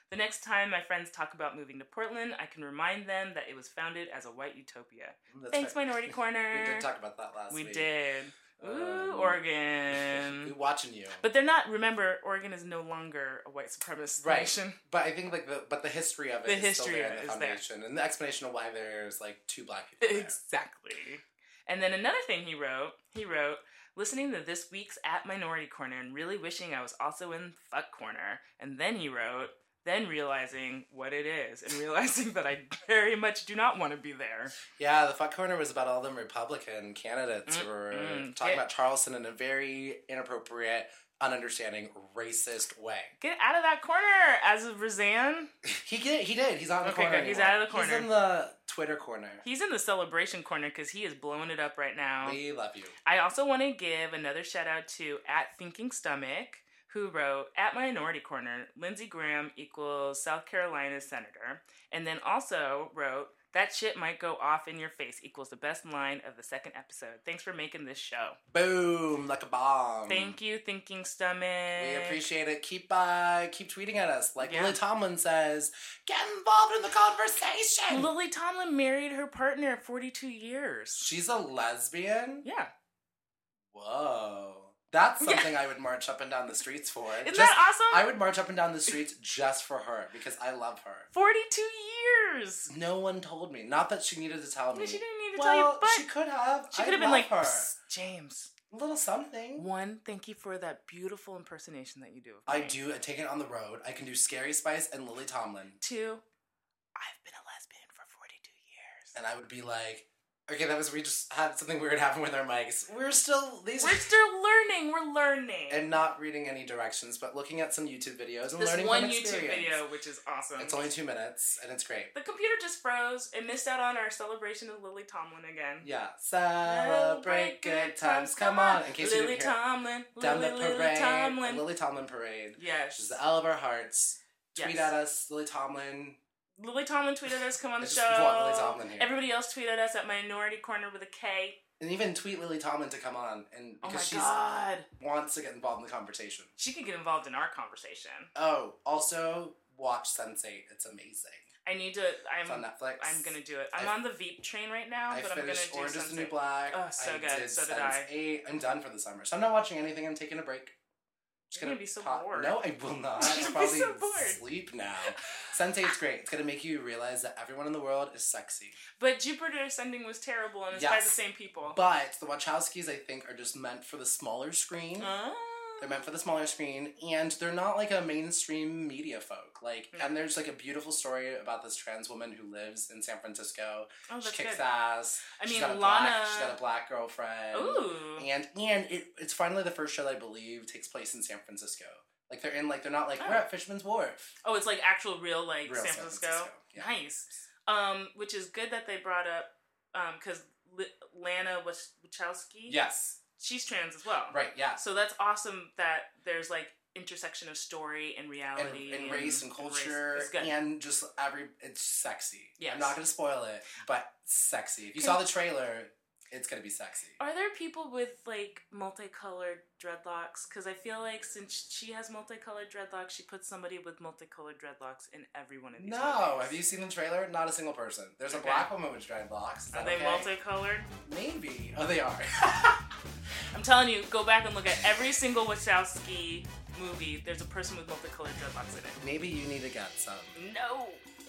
The next time my friends talk about moving to Portland, I can remind them that it was founded as a white utopia. Thanks, right. Minority Corner.
We did talk about that last week.
We did. Ooh, Oregon.
We're watching you.
But they're not, remember, Oregon is no longer a white supremacist nation.
But I think the history of it is still there in the foundation. And the explanation of why there's like 2 black people there.
Exactly. And then another thing he wrote, listening to this week's at Minority Corner and really wishing I was also in Fuck Corner. And then he wrote, then realizing what it is and realizing that I very much do not want to be there.
Yeah, the Fuck Corner was about all them Republican candidates who were talking about Charleston in a very inappropriate, ununderstanding, racist way.
Get out of that corner, as of Razan.
He did. He's not in the corner anymore.
He's out of the corner.
He's in the Twitter corner.
He's in the celebration corner because he is blowing it up right now.
We love you.
I also want to give another shout out to at Thinking Stomach, who wrote, at Minority Corner, Lindsey Graham equals South Carolina's senator, and then also wrote, that shit might go off in your face equals the best line of the second episode. Thanks for making this show.
Boom, like a bomb.
Thank you, Thinking Stomach.
We appreciate it. Keep tweeting at us. Like Lily Tomlin says, get involved in the conversation.
Lily Tomlin married her partner at 42 years.
She's a lesbian?
Yeah.
Whoa. That's something I would march up and down the streets for.
Isn't that awesome?
I would march up and down the streets just for her because I love her.
42 years!
No one told me. Not that she needed to tell me.
She didn't need to tell you, but
she could have.
She could have been like, James.
A little something.
1, thank you for that beautiful impersonation that you do.
I do. I take it on the road. I can do Scary Spice and Lily Tomlin.
2, I've been a lesbian for 42 years.
And I would be like, okay, we just had something weird happen with our mics. We're still learning.
We're learning.
And not reading any directions, but looking at some YouTube videos and
this
learning from experience.
This one YouTube video, which is awesome.
It's only 2 minutes, and it's great.
The computer just froze. It missed out on our celebration of Lily Tomlin again.
Yeah. Celebrate good times. Come on. In case
Lily
you didn't hear.
Tomlin.
Down the parade.
Lily Tomlin.
Lily Tomlin parade.
Yes.
She's the L of our hearts. Tweet at us, Lily Tomlin.
Lily Tomlin tweeted us, come on the show.
Want Lily Tomlin here.
Everybody else tweeted us at Minority Corner with a K.
And even tweet Lily Tomlin to come on, and because she wants to get involved in the conversation.
She could get involved in our conversation.
Oh, also watch Sense8. It's amazing.
It's
on Netflix.
I'm gonna do it. I'm on the Veep train right now, but I'm gonna do
Orange is
Sense8.
the New Black.
Oh, so good. So did I.
Sense8. I'm done for the summer, so I'm not watching anything. I'm taking a break.
You're gonna be so bored.
No, I will not. I'll probably sleep now. Sense8's great. It's gonna make you realize that everyone in the world is sexy.
But Jupiter Ascending was terrible, and it's by the same people.
But the Wachowskis, I think, are just meant for the smaller screen. They're meant for the smaller screen, and they're not like a mainstream media folk. And there's like a beautiful story about this trans woman who lives in San Francisco.
Oh, that's
she kicks
good.
ass.
She's
got a black girlfriend.
Ooh.
And it's finally the first show that I believe takes place in San Francisco. They're not we're at Fisherman's Wharf.
Oh, it's like actual real San Francisco.
Yeah.
Nice. Which is good that they brought up because Lana Wachowski.
Yes.
She's trans as well.
Right, yeah.
So that's awesome that there's intersection of story and reality
and race and culture and just it's sexy.
Yes.
I'm not going to spoil it, but sexy. If you saw the trailer, it's going to be sexy.
Are there people with multicolored dreadlocks? Because I feel like since she has multicolored dreadlocks, she puts somebody with multicolored dreadlocks in every one of these movies.
Have you seen the trailer? Not a single person. There's a black woman with dreadlocks.
Are they multicolored?
Maybe. Oh, they are.
I'm telling you, go back and look at every single Wachowski movie. There's a person with multicolored dreadlocks in it.
Maybe you need to get some.
No.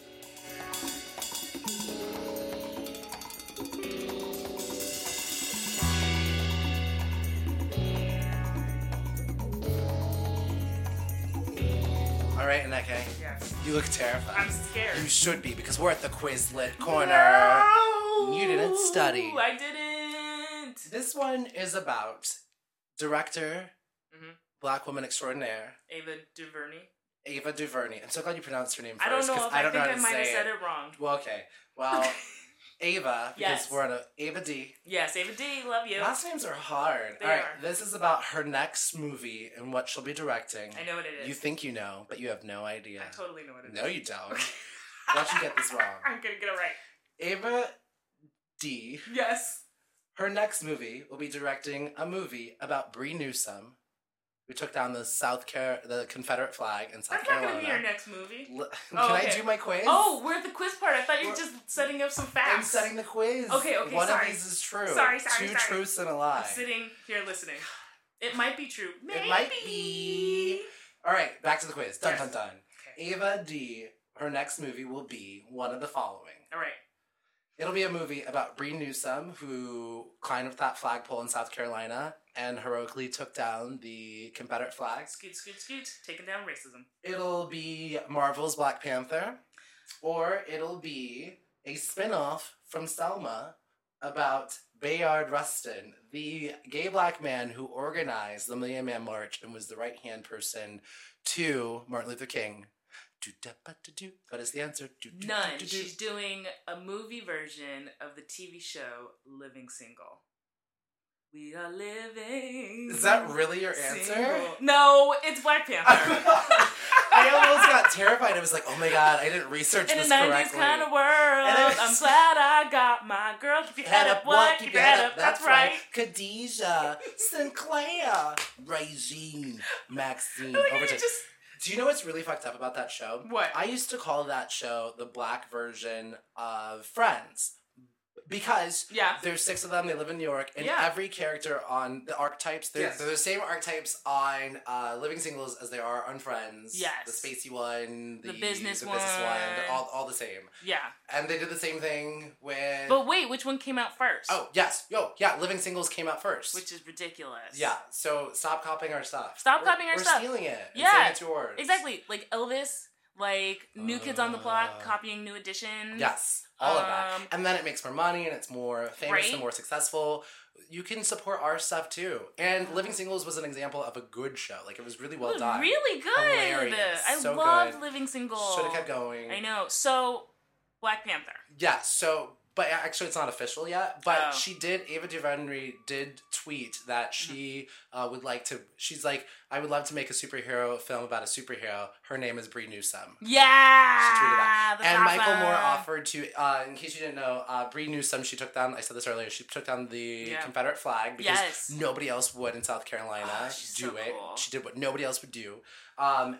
All right, Aneke.
Yes.
You look terrified.
I'm scared.
You should be, because we're at the Quizlet corner.
No!
You didn't study.
I didn't.
This one is about director, black woman extraordinaire,
Ava DuVernay.
Ava DuVernay. I'm so glad you pronounced her name first.
I don't know.
I think
I might have said it wrong.
Well, okay. Well, Ava, because we're on Ava D.
Yes, Ava D. Love you.
Last names are hard.
They
All right,
are.
this is about her next movie and what she'll be directing.
I know what it is.
You think you know, but you have no idea.
I totally know what it is.
No, you don't. Why'd you get this wrong?
I'm gonna get it right.
Ava D.
Yes.
Her next movie will be directing a movie about Bree Newsome, We took down the Confederate flag in South Carolina.
That's not going to be our next movie.
Can I do my quiz?
Oh, we're at the quiz part. I thought you were just setting up some facts.
I'm setting the quiz.
Okay,
One of these is true.
Sorry.
Two truths and a lie.
I'm sitting here listening. It might be true. Maybe.
It might be. All right, back to the quiz. Dun,
yes.
dun, dun. Okay. Ava D., her next movie will be one of the following.
All right.
It'll be a movie about Bree Newsome, who climbed up that flagpole in South Carolina and heroically took down the Confederate flag.
Scoot. Taking down racism.
It'll be Marvel's Black Panther. Or it'll be a spin-off from Selma about Bayard Rustin, the gay black man who organized the Million Man March and was the right-hand person to Martin Luther King. What is the answer?
None. She's doing a movie version of the TV show Living Single. We are living.
Is that really your answer?
Single. No, it's Black Panther.
I almost got terrified. I was like, oh my god, I didn't research this correctly.
In a 90s kind of world, I'm glad I got my girl. Keep your head up, what? Keep your head up, that's right.
Khadijah, Sinclair, Regine, Maxine. Do you know what's really fucked up about that show?
What?
I used to call that show the black version of Friends. Because there's 6 of them, they live in New York, and every character on the archetypes, they're the same archetypes on Living Singles as they are on Friends.
Yes.
The spacey one, the
business one.
They're all the same.
Yeah.
And they did the same thing with...
But wait, which one came out first?
Oh, yes. Living Singles came out first.
Which is ridiculous.
Yeah, so stop copying our stuff.
We're
stealing it. And saying it's yours.
Exactly. Like Elvis, like New Kids on the Block, copying New Edition.
Yes. All of that. And then it makes more money and it's more famous and more successful. You can support our stuff too. And Living Singles was an example of a good show. Like, it was really well done.
Really good.
Hilarious.
I loved Living Singles.
Should have kept going.
I know. So, Black Panther.
Yeah, but actually it's not official yet. But Ava DuVernay did tweet that she would like to, she's like, I would love to make a superhero film about a superhero. Her name is Bree Newsome.
Yeah!
She tweeted that. And Michael Moore offered to, in case you didn't know, Bree Newsome, she took down, I said this earlier, she took down the Confederate flag because nobody else would in South Carolina do it. Cool. She did what nobody else would do. So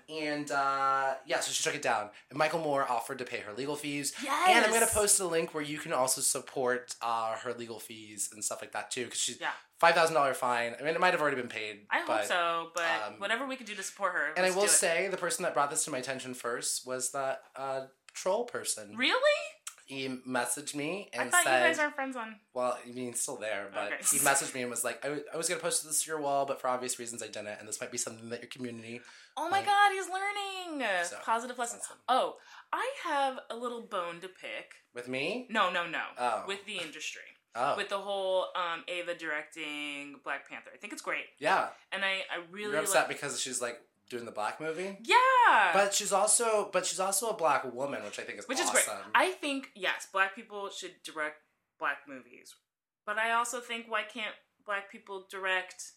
she took it down. And Michael Moore offered to pay her legal fees.
Yes!
And I'm going to post a link where you can also support her legal fees and stuff like that too. Because she's $5,000 fine. I mean, it might have already been paid.
I hope so, but whatever we could do to support her.
And I will say, the person that brought this to my attention first was that troll person.
Really?
He messaged me and
said... I thought
you
guys aren't friends on...
Well, I mean, he's still there, but he messaged me and was like, I was going to post this to your wall, but for obvious reasons I didn't, and this might be something that your community...
Oh my god, he's learning! So, positive lessons.
Awesome.
Oh, I have a little bone to pick.
With me?
No.
Oh.
With the industry.
Oh.
With the whole Ava directing Black Panther. I think it's great.
Yeah.
And I really...
You're upset because she's like... doing the black movie?
Yeah!
But she's also a black woman, which I think is awesome.
Is great. I think, yes, black people should direct black movies. But I also think, why can't black people direct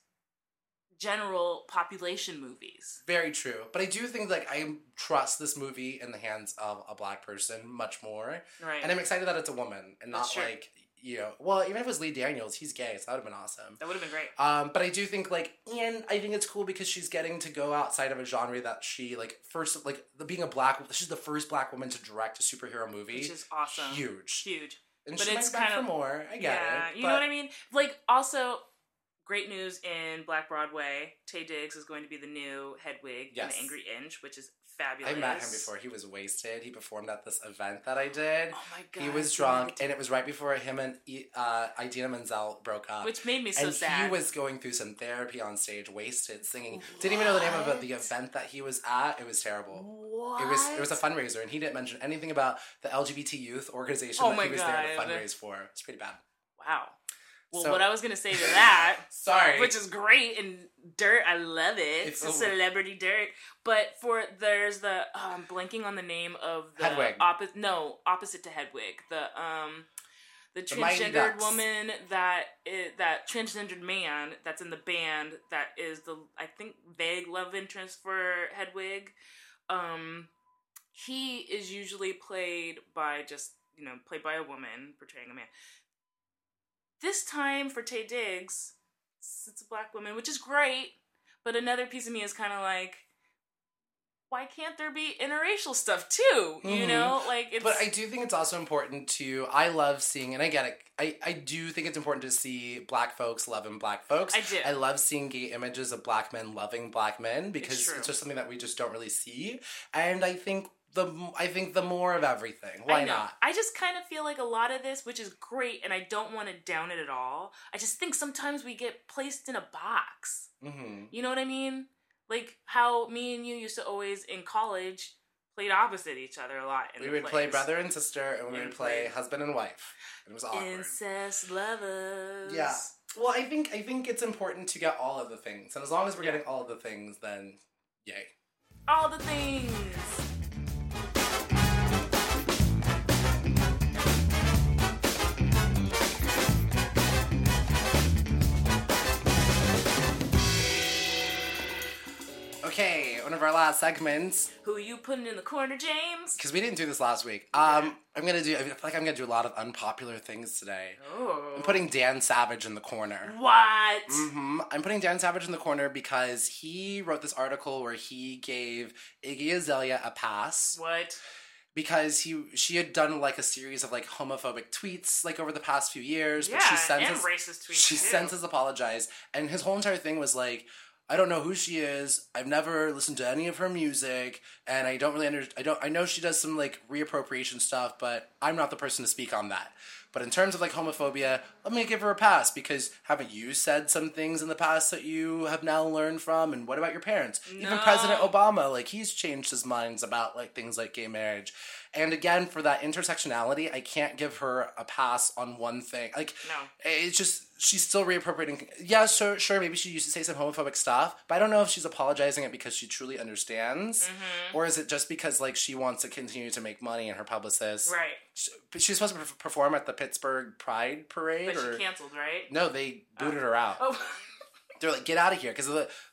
general population movies?
Very true. But I do think, like, I trust this movie in the hands of a black person much more.
Right.
And I'm excited that it's a woman and not, like... You know, well, even if it was Lee Daniels, he's gay, so that would have been awesome.
That would have been great.
But I do think, like, and I think it's cool because she's getting to go outside of a genre that she, like, first, like, being a black, she's the first black woman to direct a superhero movie.
Which is awesome.
Huge.
But
And she
it's
might back for more. I get it.
You know what I mean? Like, also, great news in Black Broadway. Taye Diggs is going to be the new Hedwig in The Angry Inch, which is fabulous.
I met him before. He was wasted. He performed at this event that I did.
Oh my god.
He was drunk, and it was right before him and Idina Menzel broke up.
Which made me so sad.
And he was going through some therapy on stage, wasted, singing. What? Didn't even know the name of the event that he was at. It was terrible.
What?
It was a fundraiser, and he didn't mention anything about the LGBT youth organization that he was there to fundraise for. It's pretty bad.
Wow. Well, what I was going to say to that...
Sorry.
Which is great, and dirt, I love it. It's celebrity dirt. But there's the... I'm blanking on the name of the...
Hedwig.
Opposite to Hedwig. The transgendered woman that transgendered man that's in the band that is the, I think, vague love interest for Hedwig. He is usually played by a woman portraying a man. This time for Taye Diggs, it's a black woman, which is great, But another piece of me is kind of like, why can't there be interracial stuff too? You know, like it's.
But I do think it's also important to. I love seeing, and I get it. I do think it's important to see black folks loving black folks.
I do.
I love seeing gay images of black men loving black men because it's just something that we just don't really see. And I think the more of everything. Why not?
I just kind of feel like a lot of this, which is great, and I don't want to down it at all. I just think sometimes we get placed in a box. Mm-hmm. You know what I mean? Like how me and you used to always, in college, played opposite each other a lot.
We would play brother and sister, and we would play husband and wife. It was awkward.
Incest lovers.
Yeah. Well, I think it's important to get all of the things. And as long as we're getting all of the things, then yay.
All the things.
Okay, one of our last segments.
Who you putting in the corner, James?
Because we didn't do this last week. I feel like I'm gonna do a lot of unpopular things today.
Oh.
I'm putting Dan Savage in the corner.
What?
Mm-hmm. I'm putting Dan Savage in the corner because he wrote this article where he gave Iggy Azalea a pass.
What?
Because she had done like a series of like homophobic tweets like over the past few years.
Yeah,
but she since
and racist tweets
She since has apologized, and his whole entire thing was like, I don't know who she is. I've never listened to any of her music, and I don't really I know she does some like reappropriation stuff, but I'm not the person to speak on that. But in terms of like homophobia, let me give her a pass because haven't you said some things in the past that you have now learned from? And what about your parents?
No.
Even President Obama, like he's changed his minds about like things like gay marriage. And again, for that intersectionality, I can't give her a pass on one thing. Like,
no.
It's just, she's still reappropriating. Yeah, sure, maybe she used to say some homophobic stuff, but I don't know if she's apologizing it because she truly understands, or is it just because, like, she wants to continue to make money and her publicist.
Right.
She's supposed to perform at the Pittsburgh Pride Parade.
But she canceled, right?
No, they booted her out.
Oh.
They're like, get out of here, because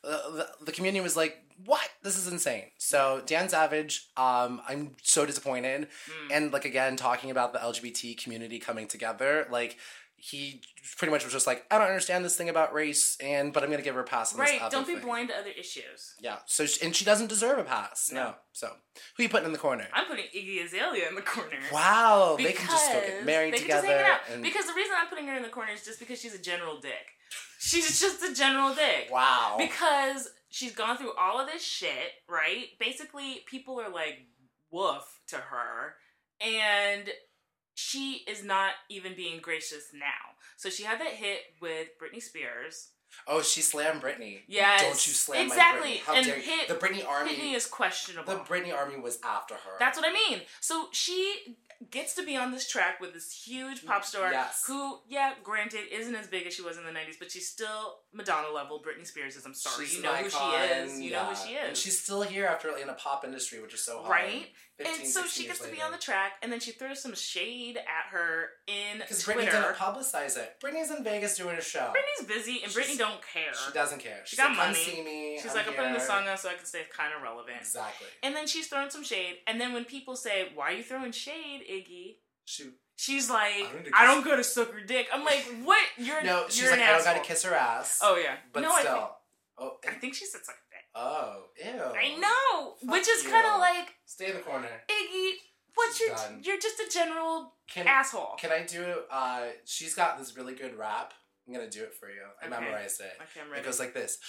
the community was like, what? This is insane. So Dan Savage, I'm so disappointed. And like, again, talking about the LGBT community coming together, like, he pretty much was just like, I don't understand this thing about race, but I'm going to give her a pass on this other
don't be
thing.
blind to other issues.
Yeah, so and she doesn't deserve a pass. No. So, who are you putting in the corner?
I'm putting Iggy Azalea in the corner.
Wow, they can just go get married together.
Just hang it out. Because the reason I'm putting her in the corner is just because she's a general dick. She's just a general dick.
Wow.
Because she's gone through all of this shit, right? Basically, people are like, woof to her. And she is not even being gracious now. So she had that hit with Britney Spears.
Oh, she slammed Britney.
Yes.
Don't you slam
exactly.
my Britney. How
and
dare you. The Britney Army.
Britney is questionable.
The Britney Army was after her.
That's what I mean. So she gets to be on this track with this huge pop star who, granted, isn't as big as she was in the 90s, but she's still Madonna level. Britney Spears is, I'm sorry.
She's
you know who she is. You know who she is.
And she's still here after in a pop industry, which is so hard.
Right? 15, and so she gets to be on the track, and then she throws some shade at her in Twitter.
Because Britney didn't publicize it. Britney's in Vegas doing a show.
Britney's busy, and Britney don't care.
She doesn't care.
She got money.
Come see me.
She's like, I'm putting the song on so I can stay kind of relevant.
Exactly.
And then she's throwing some shade, and then when people say, why are you throwing shade, Iggy? She's like, I don't go to suck her dick. I'm like, what?
No, she's like, I don't gotta kiss her ass.
Oh, yeah.
But
no,
still.
I think she said suck her dick.
Oh, ew.
I know. Which is kind of like,
stay in the corner.
Iggy, you're just a general asshole.
Can I do, she's got this really good rap. I'm gonna do it for you. I memorized it.
Okay, I'm ready.
It goes like this.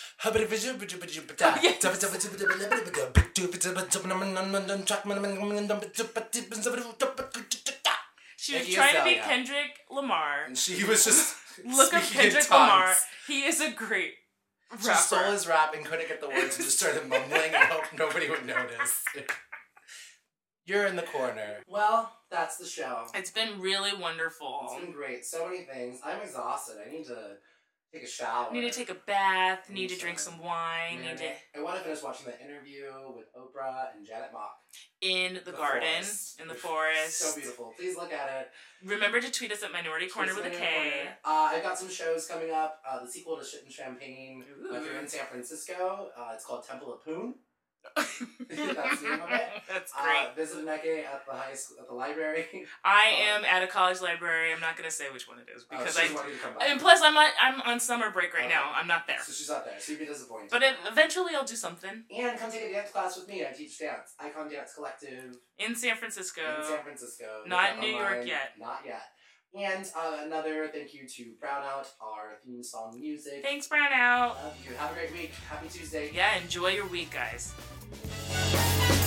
She was trying to be Kendrick Lamar.
And she was just
look up Kendrick Lamar. He is a great rapper.
She stole his rap and couldn't get the words and just started mumbling and hoped nobody would notice. You're in the corner. Well, that's the show.
It's been really wonderful.
It's been great. So many things. I'm exhausted. I need to take a shower.
Need to take a bath. Need to drink some wine.
I want to finish watching that interview with Oprah and Janet Mock.
In the garden.
Forest.
In the forest.
So beautiful. Please look at it.
Remember to tweet us at Minority Corner with a K.
I've got some shows coming up. The sequel to Shit and Champagne. If you're in San Francisco, it's called Temple of Poon. That's the name of it.
That's great.
Visit Neke at the high school, at the library.
I am at a college library. I'm not going to say which one it is because
she wanted you to come by.
And plus, I'm on summer break right now. I'm not there.
So she's not there. So you'd be disappointed.
But eventually, I'll do something.
And come take a dance class with me. I teach dance. Icon Dance Collective.
In San Francisco.
Not
in New York yet.
Not yet. And another thank you to Brownout, our theme song music.
Thanks, Brownout.
Love you. Have a great week. Happy Tuesday.
Yeah, enjoy your week, guys.